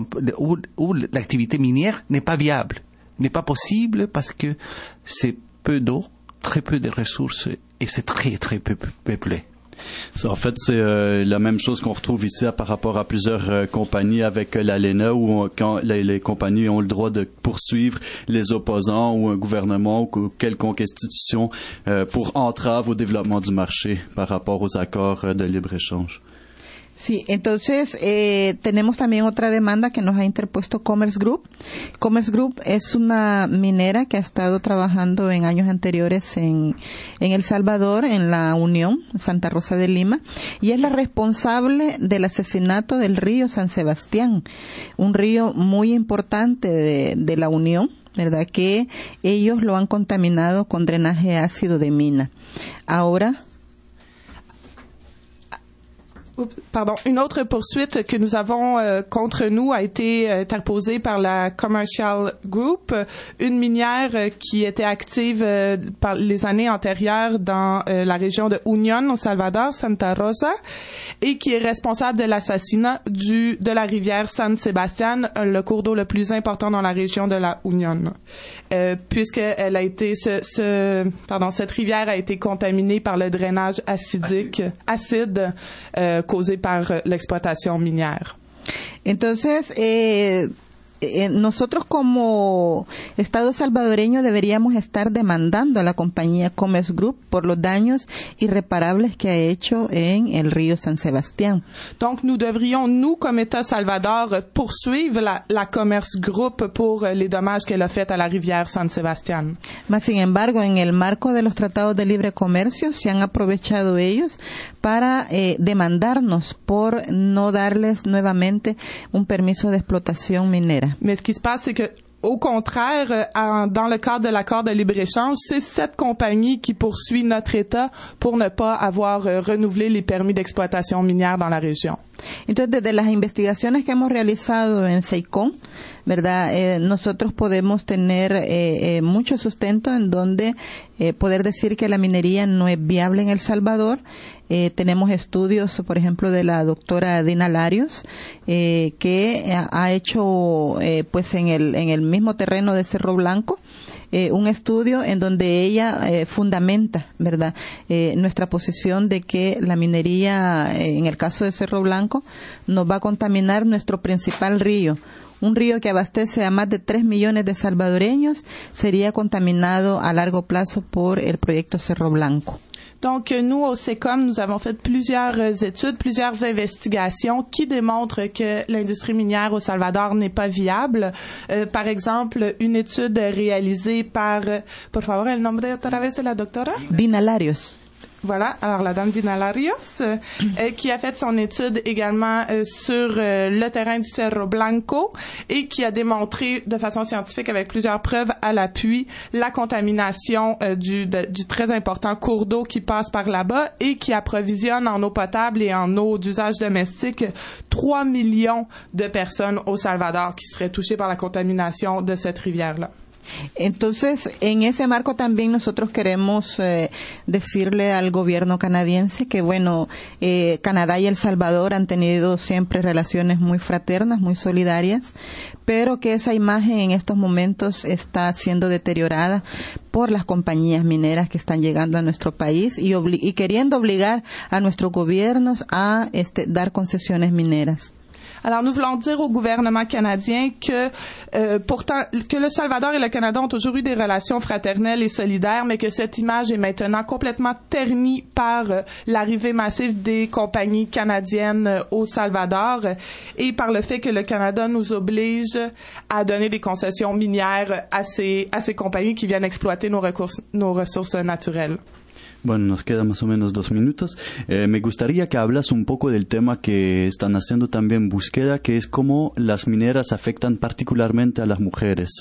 l'activité minière n'est pas viable, n'est pas possible, parce que c'est peu d'eau, très peu de ressources, et c'est très très peu peuplé. En fait, c'est la même chose qu'on retrouve ici par rapport à plusieurs compagnies avec l'ALENA, où quand les compagnies ont le droit de poursuivre les opposants ou un gouvernement ou quelconque institution pour entrave au développement du marché par rapport aux accords de libre-échange. Sí, entonces tenemos también otra demanda que nos ha interpuesto Commerce Group. Commerce Group es una minera que ha estado trabajando en años anteriores en El Salvador, en la Unión, Santa Rosa de Lima, y es la responsable del asesinato del río San Sebastián, un río muy importante de la Unión, ¿verdad? Que ellos lo han contaminado con drenaje ácido de mina. Ahora, Une autre poursuite que nous avons contre nous a été interposée par la Commercial Group, une minière qui était active par les années antérieures dans la région de Unión, au Salvador, Santa Rosa, et qui est responsable de l'assassinat de la rivière San Sebastián, le cours d'eau le plus important dans la région de la Unión, puisque elle a été cette rivière a été contaminée par le drainage acide causé par l'exploitación minière. Entonces, nosotros como Estado salvadoreño deberíamos estar demandando a la compañía Commerce Group por los daños irreparables que ha hecho en el río San Sebastián. Donc, nous devrions, nous, comme État Salvador, poursuivre la Commerce Group pour les dommages qu'elle a fait à la rivière San Sebastián. Mas, sin embargo, en el marco de los tratados de libre comercio, se han aprovechado ellos para demandarnos por no darles nuevamente un permiso de explotación minera. Mais ce qui se passe, c'est que au contraire, dans le cadre de l'accord de libre-échange, c'est cette compagnie qui poursuit notre État pour ne pas avoir renouvelé les permis d'exploitation minière dans la région. Entonces, desde las investigaciones que hemos realizado en SEICON, ¿verdad? Nosotros podemos tener mucho sustento en donde poder decir que la minería no es viable en El Salvador. Tenemos estudios, por ejemplo, de la doctora Dina Larios, que ha hecho, pues en el mismo terreno de Cerro Blanco, un estudio en donde ella fundamenta, ¿verdad?, nuestra posición de que la minería, en el caso de Cerro Blanco, nos va a contaminar nuestro principal río. Un río que abastece a más de 3 millones de salvadoreños sería contaminado a largo plazo por el proyecto Cerro Blanco. Donc, nous, au SECOM, nous avons fait plusieurs études, plusieurs investigations qui démontrent que l'industrie minière au Salvador n'est pas viable. Par exemple, une étude réalisée par, por favor, el nombre otra vez de la doctora? Dina Larios. Voilà, alors la dame Dina Larios, qui a fait son étude également sur le terrain du Cerro Blanco et qui a démontré de façon scientifique avec plusieurs preuves à l'appui la contamination du très important cours d'eau qui passe par là-bas et qui approvisionne en eau potable et en eau d'usage domestique 3 millions de personnes au Salvador qui seraient touchées par la contamination de cette rivière-là. Entonces, en ese marco también nosotros queremos decirle al gobierno canadiense que, bueno, Canadá y El Salvador han tenido siempre relaciones muy fraternas, muy solidarias, pero que esa imagen en estos momentos está siendo deteriorada por las compañías mineras que están llegando a nuestro país y queriendo obligar a nuestros gobiernos a dar concesiones mineras. Alors, nous voulons dire au gouvernement canadien que pourtant que le Salvador et le Canada ont toujours eu des relations fraternelles et solidaires, mais que cette image est maintenant complètement ternie par l'arrivée massive des compagnies canadiennes au Salvador et par le fait que le Canada nous oblige à donner des concessions minières à ces compagnies qui viennent exploiter nos ressources naturelles. Bueno, nos queda más o menos 2 minutos. Me gustaría que hablas un poco del tema que están haciendo también búsqueda, que es cómo las mineras afectan particularmente a las mujeres.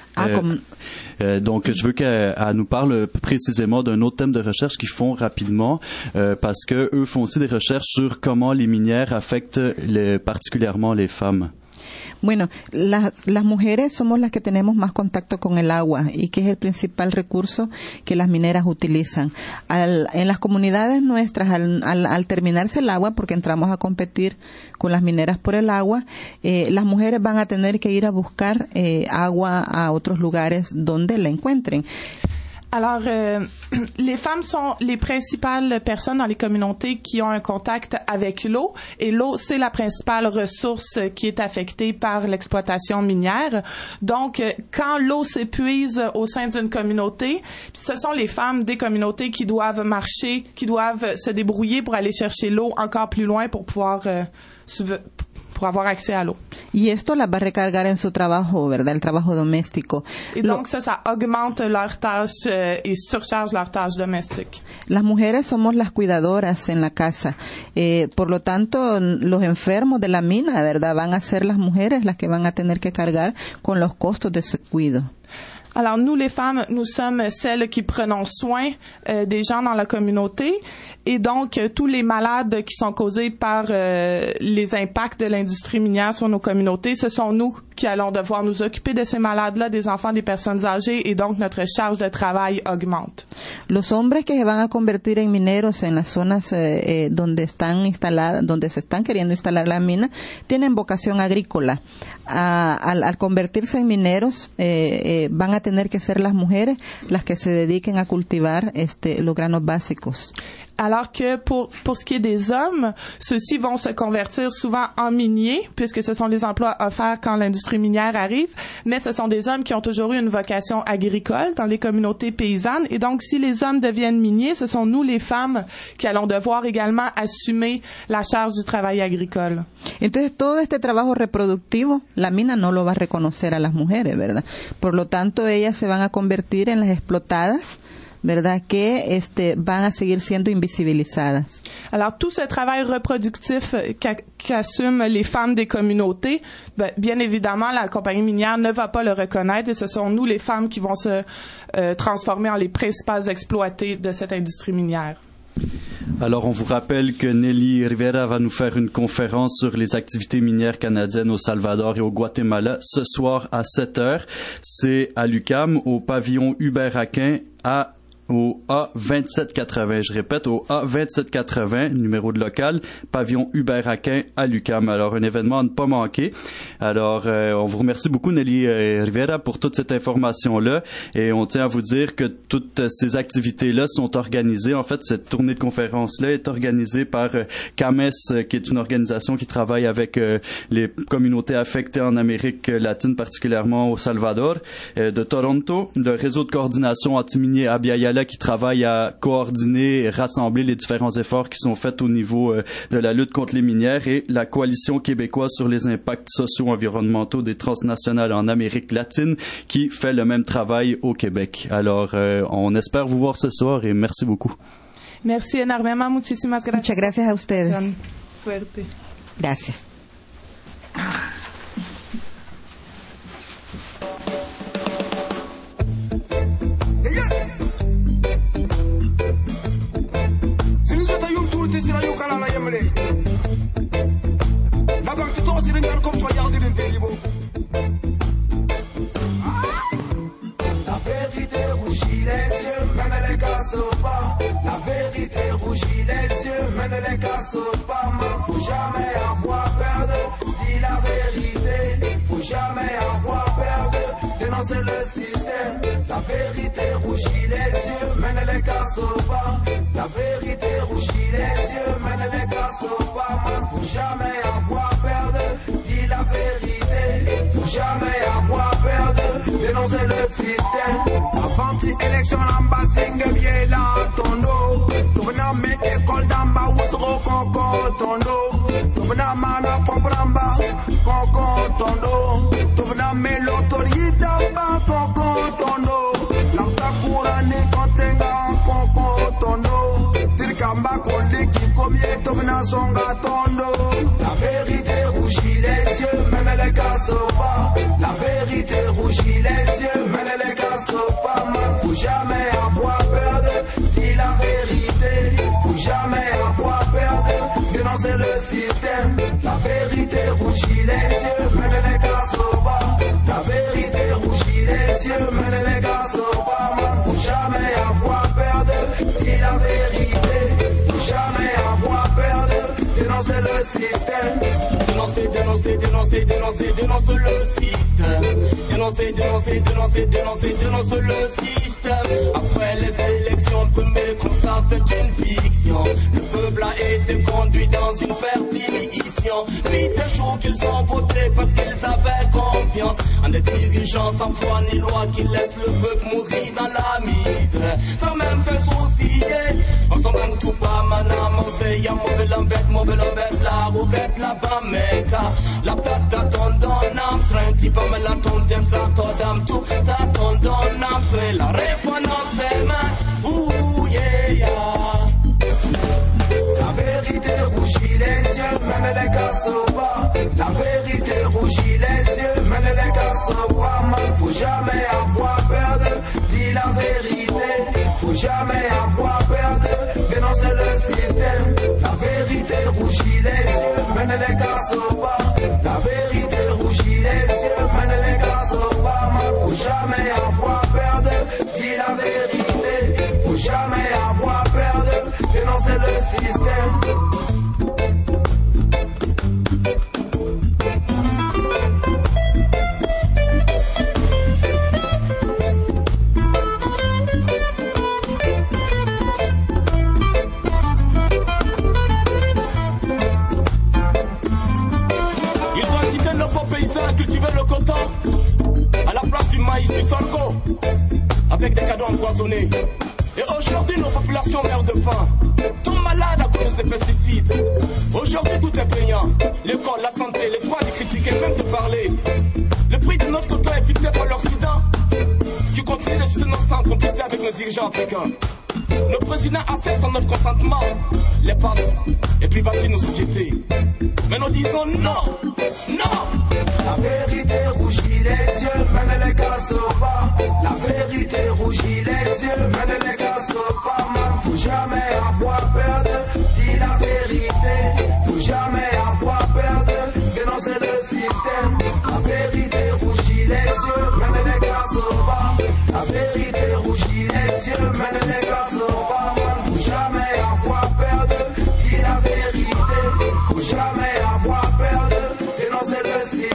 Donc, je veux qu'elle nous parle précisément d'un autre thème de recherche qu'ils font rapidement, parce que eux font aussi des recherches sur comment les minières affectent particulièrement les femmes. Bueno, las mujeres somos las que tenemos más contacto con el agua y que es el principal recurso que las mineras utilizan. En las comunidades nuestras, al terminarse el agua, porque entramos a competir con las mineras por el agua, las mujeres van a tener que ir a buscar agua a otros lugares donde la encuentren. Alors, les femmes sont les principales personnes dans les communautés qui ont un contact avec l'eau. Et l'eau, c'est la principale ressource qui est affectée par l'exploitation minière. Donc, quand l'eau s'épuise au sein d'une communauté, ce sont les femmes des communautés qui doivent marcher, qui doivent se débrouiller pour aller chercher l'eau encore plus loin pour pouvoir pour avoir accès à l'eau. Y esto la va a recargar en su trabajo, ¿verdad? El trabajo doméstico. Et donc ça augmente leurs tâches et surcharge leurs tâches domestiques. Las mujeres somos las cuidadoras en la casa. Por lo tanto, los enfermos de la mina, ¿verdad? Van a ser las mujeres las que van a tener que cargar con los costos de su cuidado. Alors, nous, les femmes, nous sommes celles qui prenons soin des gens dans la communauté. Et donc, tous les malades qui sont causés par les impacts de l'industrie minière sur nos communautés, ce sont nous qui allons devoir nous occuper de ces malades-là, des enfants, des personnes âgées, et donc notre charge de travail augmente. Los hombres que se van a convertir en mineros en las zonas donde se están queriendo instalar la mina, tienen vocación agrícola. Al convertirse en mineros, van a tener que ser las mujeres las que se dediquen a cultivar los granos básicos. Alors que pour ce qui est des hommes, ceux-ci vont se convertir souvent en miniers, puisque ce sont les emplois offerts quand l'industrie minière arrive, mais ce sont des hommes qui ont toujours eu une vocation agricole dans les communautés paysannes, et donc si les hommes deviennent miniers, ce sont nous les femmes qui allons devoir également assumer la charge du travail agricole. Entonces todo este trabajo reproductivo, la mina no lo va a reconocer a las mujeres, ¿verdad? Por lo tanto, ellas se van a convertir en las explotadas ¿verdad? Que van a seguir siendo invisibilizadas. Alors, tout ce travail reproductif qu'assument les femmes des communautés, bien évidemment, la compagnie minière ne va pas le reconnaître et ce sont nous, les femmes, qui vont se transformer en les principales exploitées de cette industrie minière. Alors, on vous rappelle que Nelly Rivera va nous faire une conférence sur les activités minières canadiennes au Salvador et au Guatemala ce soir à 7h. C'est à l'UQAM, au pavillon Hubert-Aquin, au A2780. Je répète, au A2780, numéro de local, pavillon Hubert-Aquin à l'UQAM. Alors, un événement à ne pas manquer. Alors, on vous remercie beaucoup, Nelly Rivera, pour toute cette information-là. Et on tient à vous dire que toutes ces activités-là sont organisées. En fait, cette tournée de conférence-là est organisée par CAMES, qui est une organisation qui travaille avec les communautés affectées en Amérique latine, particulièrement au Salvador, de Toronto, le réseau de coordination anti-minier Abya-Yala, qui travaille à coordonner et rassembler les différents efforts qui sont faits au niveau de la lutte contre les minières, et la Coalition québécoise sur les impacts socio-environnementaux des transnationales en Amérique latine, qui fait le même travail au Québec. Alors, on espère vous voir ce soir et merci beaucoup. Merci énormément. Muchísimas gracias. Muchas gracias a ustedes. Suerte. Gracias. La vérité rougit les yeux, mène les casses au pas. La vérité rougit les yeux, mène les casses au pas. Faut jamais avoir peur de dire la vérité. Faut jamais avoir peur de dénoncer le système. La vérité rougit les yeux, mène les casses au pas. La vérité rougit les yeux, mène les casses au pas. Faut jamais avoir peur de dire la vérité. Faut jamais avoir peur de dénoncer le système. Avant-élection, l'ambassade bien là, ton dos. Tu venais mettre école d'amba, où sera concon, ton dos. Tu venais mana pombramba, concon, ton dos. Tu venais mettre l'autorité d'amba, concon, ton dos. L'amta courane, contenga, concon, ton dos. Tirkamba, koliki, combien tu venais songa, ton dos. La vérité rougit les yeux, mène les casses au pas. La vérité rougit les yeux, mène les casses au pas. Faut jamais avoir peur de dire la vérité. Faut jamais avoir peur de dénoncer le système. La vérité rougit les yeux, mène les casses au pas. La vérité rougit les yeux, mène les casses au pas. Faut jamais avoir peur de dire la vérité. Faut jamais avoir peur de dénoncer le système. Dénoncer, dénoncer, dénoncer, dénoncer, dénoncer le système. Dénoncer, dénoncer, dénoncer, dénoncer, dénoncer le système. Après les élections, premier constat, c'est une fiction. Le peuple a été conduit dans une perdition. Puis des jours qu'ils ont voté parce qu'ils avaient confiance en des dirigeants sans foi ni loi qui laissent le peuple mourir dans la misère. Sans même se soucier. On s'en rend tout pas, manam, on sait, y'a mauvais l'embête, la roulette, la bameka. La tête d'attendre dans l'amstrein, t'y pas me la tombe, ça t'odam tout, d'attendre dans l'amstrein, la référence est main, ouh yeah yeah. La vérité rougit les yeux, mène les casses au bas. La vérité rougit les yeux, mène les casses au bas. Faut jamais avoir peur de dire la vérité. Faut jamais avoir peur de dénoncer le système. La vérité rougit les yeux, mène les casses au bas. La vérité rougit les yeux, mène les casses au bas. Faut jamais avoir peur de dire la vérité. Faut jamais avoir peur de dénoncer le système. Cultiver le coton à la place du maïs, du sorgho, avec des cadeaux empoisonnés. Et aujourd'hui, nos populations meurent de faim, tombent malades à cause des pesticides. Aujourd'hui, tout est payant. L'école, la santé, les droits de critiquer, même de parler. Le prix de notre temps est fixé par l'Occident, qui continue de se intéressant qu'on puisse avec nos dirigeants africains. Nos présidents acceptent sans notre consentement les passes et privatisent nos sociétés. Mais nous disons non, non. La vérité rougit les yeux, mène les gaz au bas. La vérité rougit les yeux, mène les gaz au bas. Man, faut jamais avoir peur de dire la vérité. Faut jamais avoir peur de dénoncer le système. La vérité rougit les yeux, mène les gaz au bas. La vérité rougit les yeux, mène les gaz au bas. Man, faut jamais avoir peur de dire la vérité. Faut jamais avoir peur de dénoncer le système.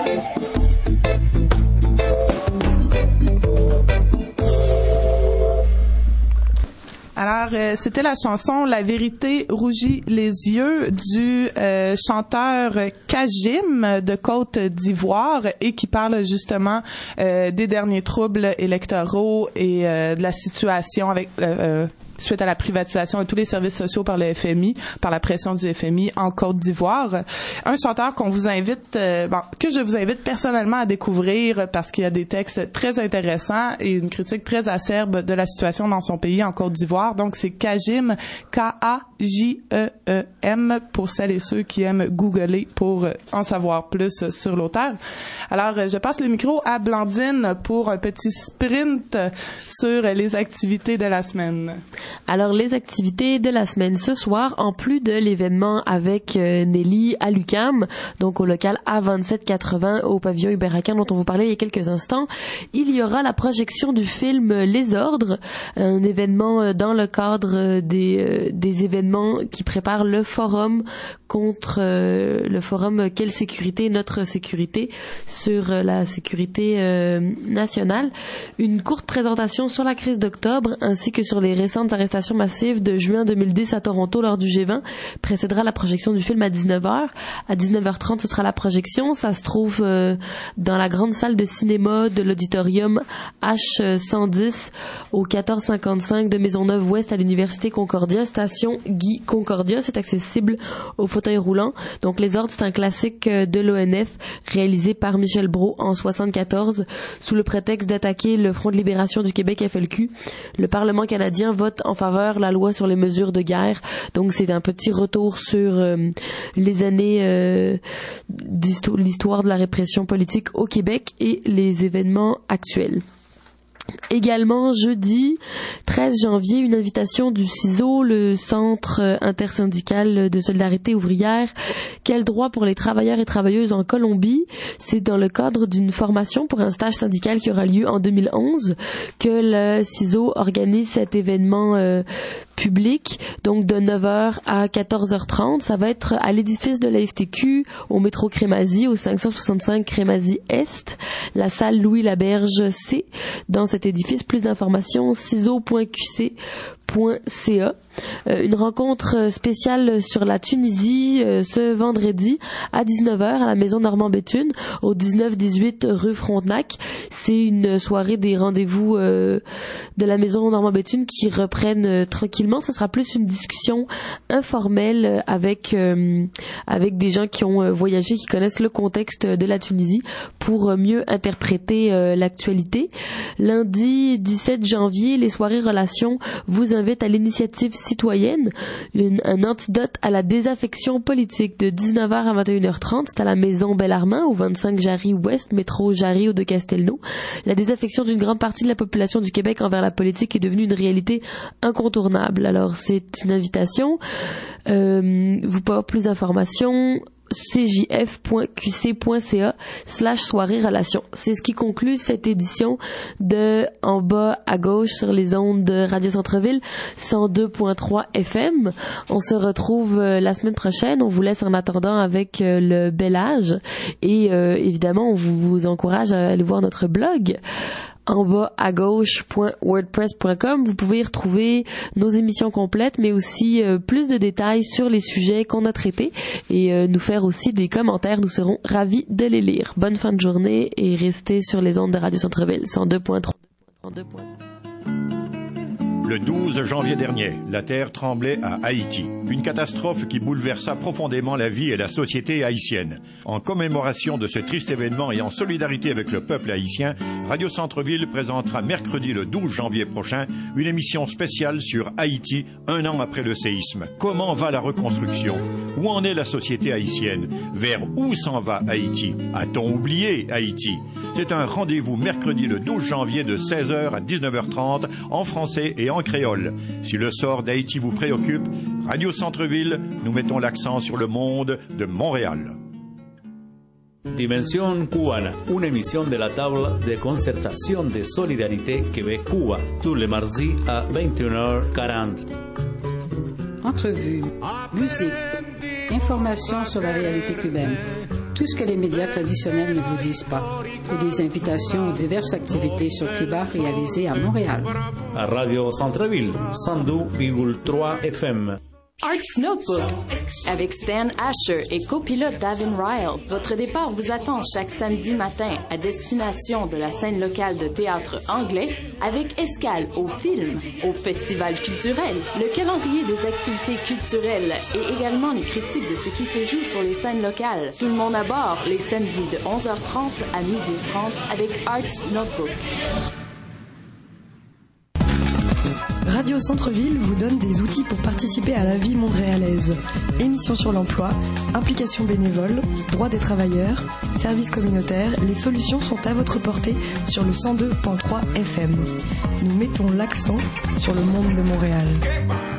Alors, c'était la chanson « La vérité rougit les yeux » du chanteur Kajim de Côte d'Ivoire et qui parle justement des derniers troubles électoraux et de la situation avec suite à la privatisation de tous les services sociaux par le FMI, par la pression du FMI en Côte d'Ivoire. Un chanteur qu'on vous invite, que je vous invite personnellement à découvrir parce qu'il y a des textes très intéressants et une critique très acerbe de la situation dans son pays en Côte d'Ivoire. Donc, c'est Kajim, K-A-J-E-E-M, pour celles et ceux qui aiment googler pour en savoir plus sur l'auteur. Alors, je passe le micro à Blandine pour un petit sprint sur les activités de la semaine. Alors, les activités de la semaine ce soir, en plus de l'événement avec Nelly à l'UQAM, donc au local A2780 au pavillon Hubert-Aquin dont on vous parlait il y a quelques instants, il y aura la projection du film Les Ordres, un événement dans le cadre des événements qui préparent le forum contre le forum Quelle sécurité, notre sécurité, sur la sécurité nationale. Une courte présentation sur la crise d'octobre ainsi que sur les récentes arrestation massive de juin 2010 à Toronto lors du G20 précédera la projection du film à 19h. À 19h30, ce sera la projection. Ça se trouve dans la grande salle de cinéma de l'auditorium H110 au 1455 de Maisonneuve-Ouest à l'Université Concordia, station Guy Concordia. C'est accessible au fauteuil roulant. Donc, Les Ordres, c'est un classique de l'ONF réalisé par Michel Brault en 1974 sous le prétexte d'attaquer le Front de libération du Québec FLQ. Le Parlement canadien vote en faveur de la loi sur les mesures de guerre. Donc, c'est un petit retour sur les années l'histoire de la répression politique au Québec et les événements actuels. Également, jeudi 13 janvier, une invitation du CISO, le Centre intersyndical de solidarité ouvrière. Quel droit pour les travailleurs et travailleuses en Colombie? C'est dans le cadre d'une formation pour un stage syndical qui aura lieu en 2011 que le CISO organise cet événement public, donc de 9h à 14h30. Ça va être à l'édifice de la FTQ, au métro Crémazie, au 565 Crémazie Est, la salle Louis Laberge C. Dans cet édifice, plus d'informations, ciso.qc.ca. Une rencontre spéciale sur la Tunisie ce vendredi à 19h à la Maison Normand-Béthune au 19-18 rue Frontenac. C'est une soirée des rendez-vous de la Maison Normand-Béthune qui reprennent tranquillement. Ce sera plus une discussion informelle avec des gens qui ont voyagé, qui connaissent le contexte de la Tunisie pour mieux interpréter l'actualité. Lundi 17 janvier, les soirées relations vous invitent à l'initiative citoyenne, un antidote à la désaffection politique de 19h à 21h30. C'est à la Maison Bellarmine, au 25 Jarry Ouest, métro Jarry ou de Castelnau. La désaffection d'une grande partie de la population du Québec envers la politique est devenue une réalité incontournable. Alors, c'est une invitation. Vous pouvez avoir plus d'informations cjf.qc.ca/soirée relations. C'est ce qui conclut cette édition de En bas à gauche sur les ondes de Radio Centre-Ville 102.3 FM. On se retrouve la semaine prochaine. On vous laisse en attendant avec le bel âge et évidemment on vous encourage à aller voir notre blog en bas à gauche.wordpress.com. Vous pouvez y retrouver nos émissions complètes, mais aussi plus de détails sur les sujets qu'on a traités et nous faire aussi des commentaires. Nous serons ravis de les lire. Bonne fin de journée et restez sur les ondes de Radio Centre-Ville 102.3. Le 12 janvier dernier, la terre tremblait à Haïti. une catastrophe qui bouleversa profondément la vie et la société haïtienne. En commémoration de ce triste événement et en solidarité avec le peuple haïtien, Radio Centre-Ville présentera mercredi le 12 janvier prochain une émission spéciale sur Haïti, un an après le séisme. Comment va la reconstruction? Où en est la société haïtienne? Vers où s'en va Haïti? A-t-on oublié Haïti? C'est un rendez-vous mercredi le 12 janvier de 16h à 19h30 en français et en créole. Si le sort d'Haïti vous préoccupe, Radio Centre-Ville, nous mettons l'accent sur le monde de Montréal. Dimensión Cubana, una emisión de la Table de Concertación de Solidarité Québec-Cuba, tous les mardis à 21h40. Entrevues, musique, informations sur la réalité cubaine, tout ce que les médias traditionnels ne vous disent pas, et des invitations aux diverses activités sur Cuba réalisées à Montréal. À Radio Centre-Ville, 102,3 FM. Arts Notebook, avec Stan Asher et copilote Davin Ryle. Votre départ vous attend chaque samedi matin à destination de la scène locale de théâtre anglais, avec escale au film, au festival culturel, le calendrier des activités culturelles et également les critiques de ce qui se joue sur les scènes locales. Tout le monde à bord les samedis de 11h30 à 12h30 avec Arts Notebook. Radio Centre-Ville vous donne des outils pour participer à la vie montréalaise. Émissions sur l'emploi, implication bénévole, droits des travailleurs, services communautaires, les solutions sont à votre portée sur le 102.3 FM. Nous mettons l'accent sur le monde de Montréal.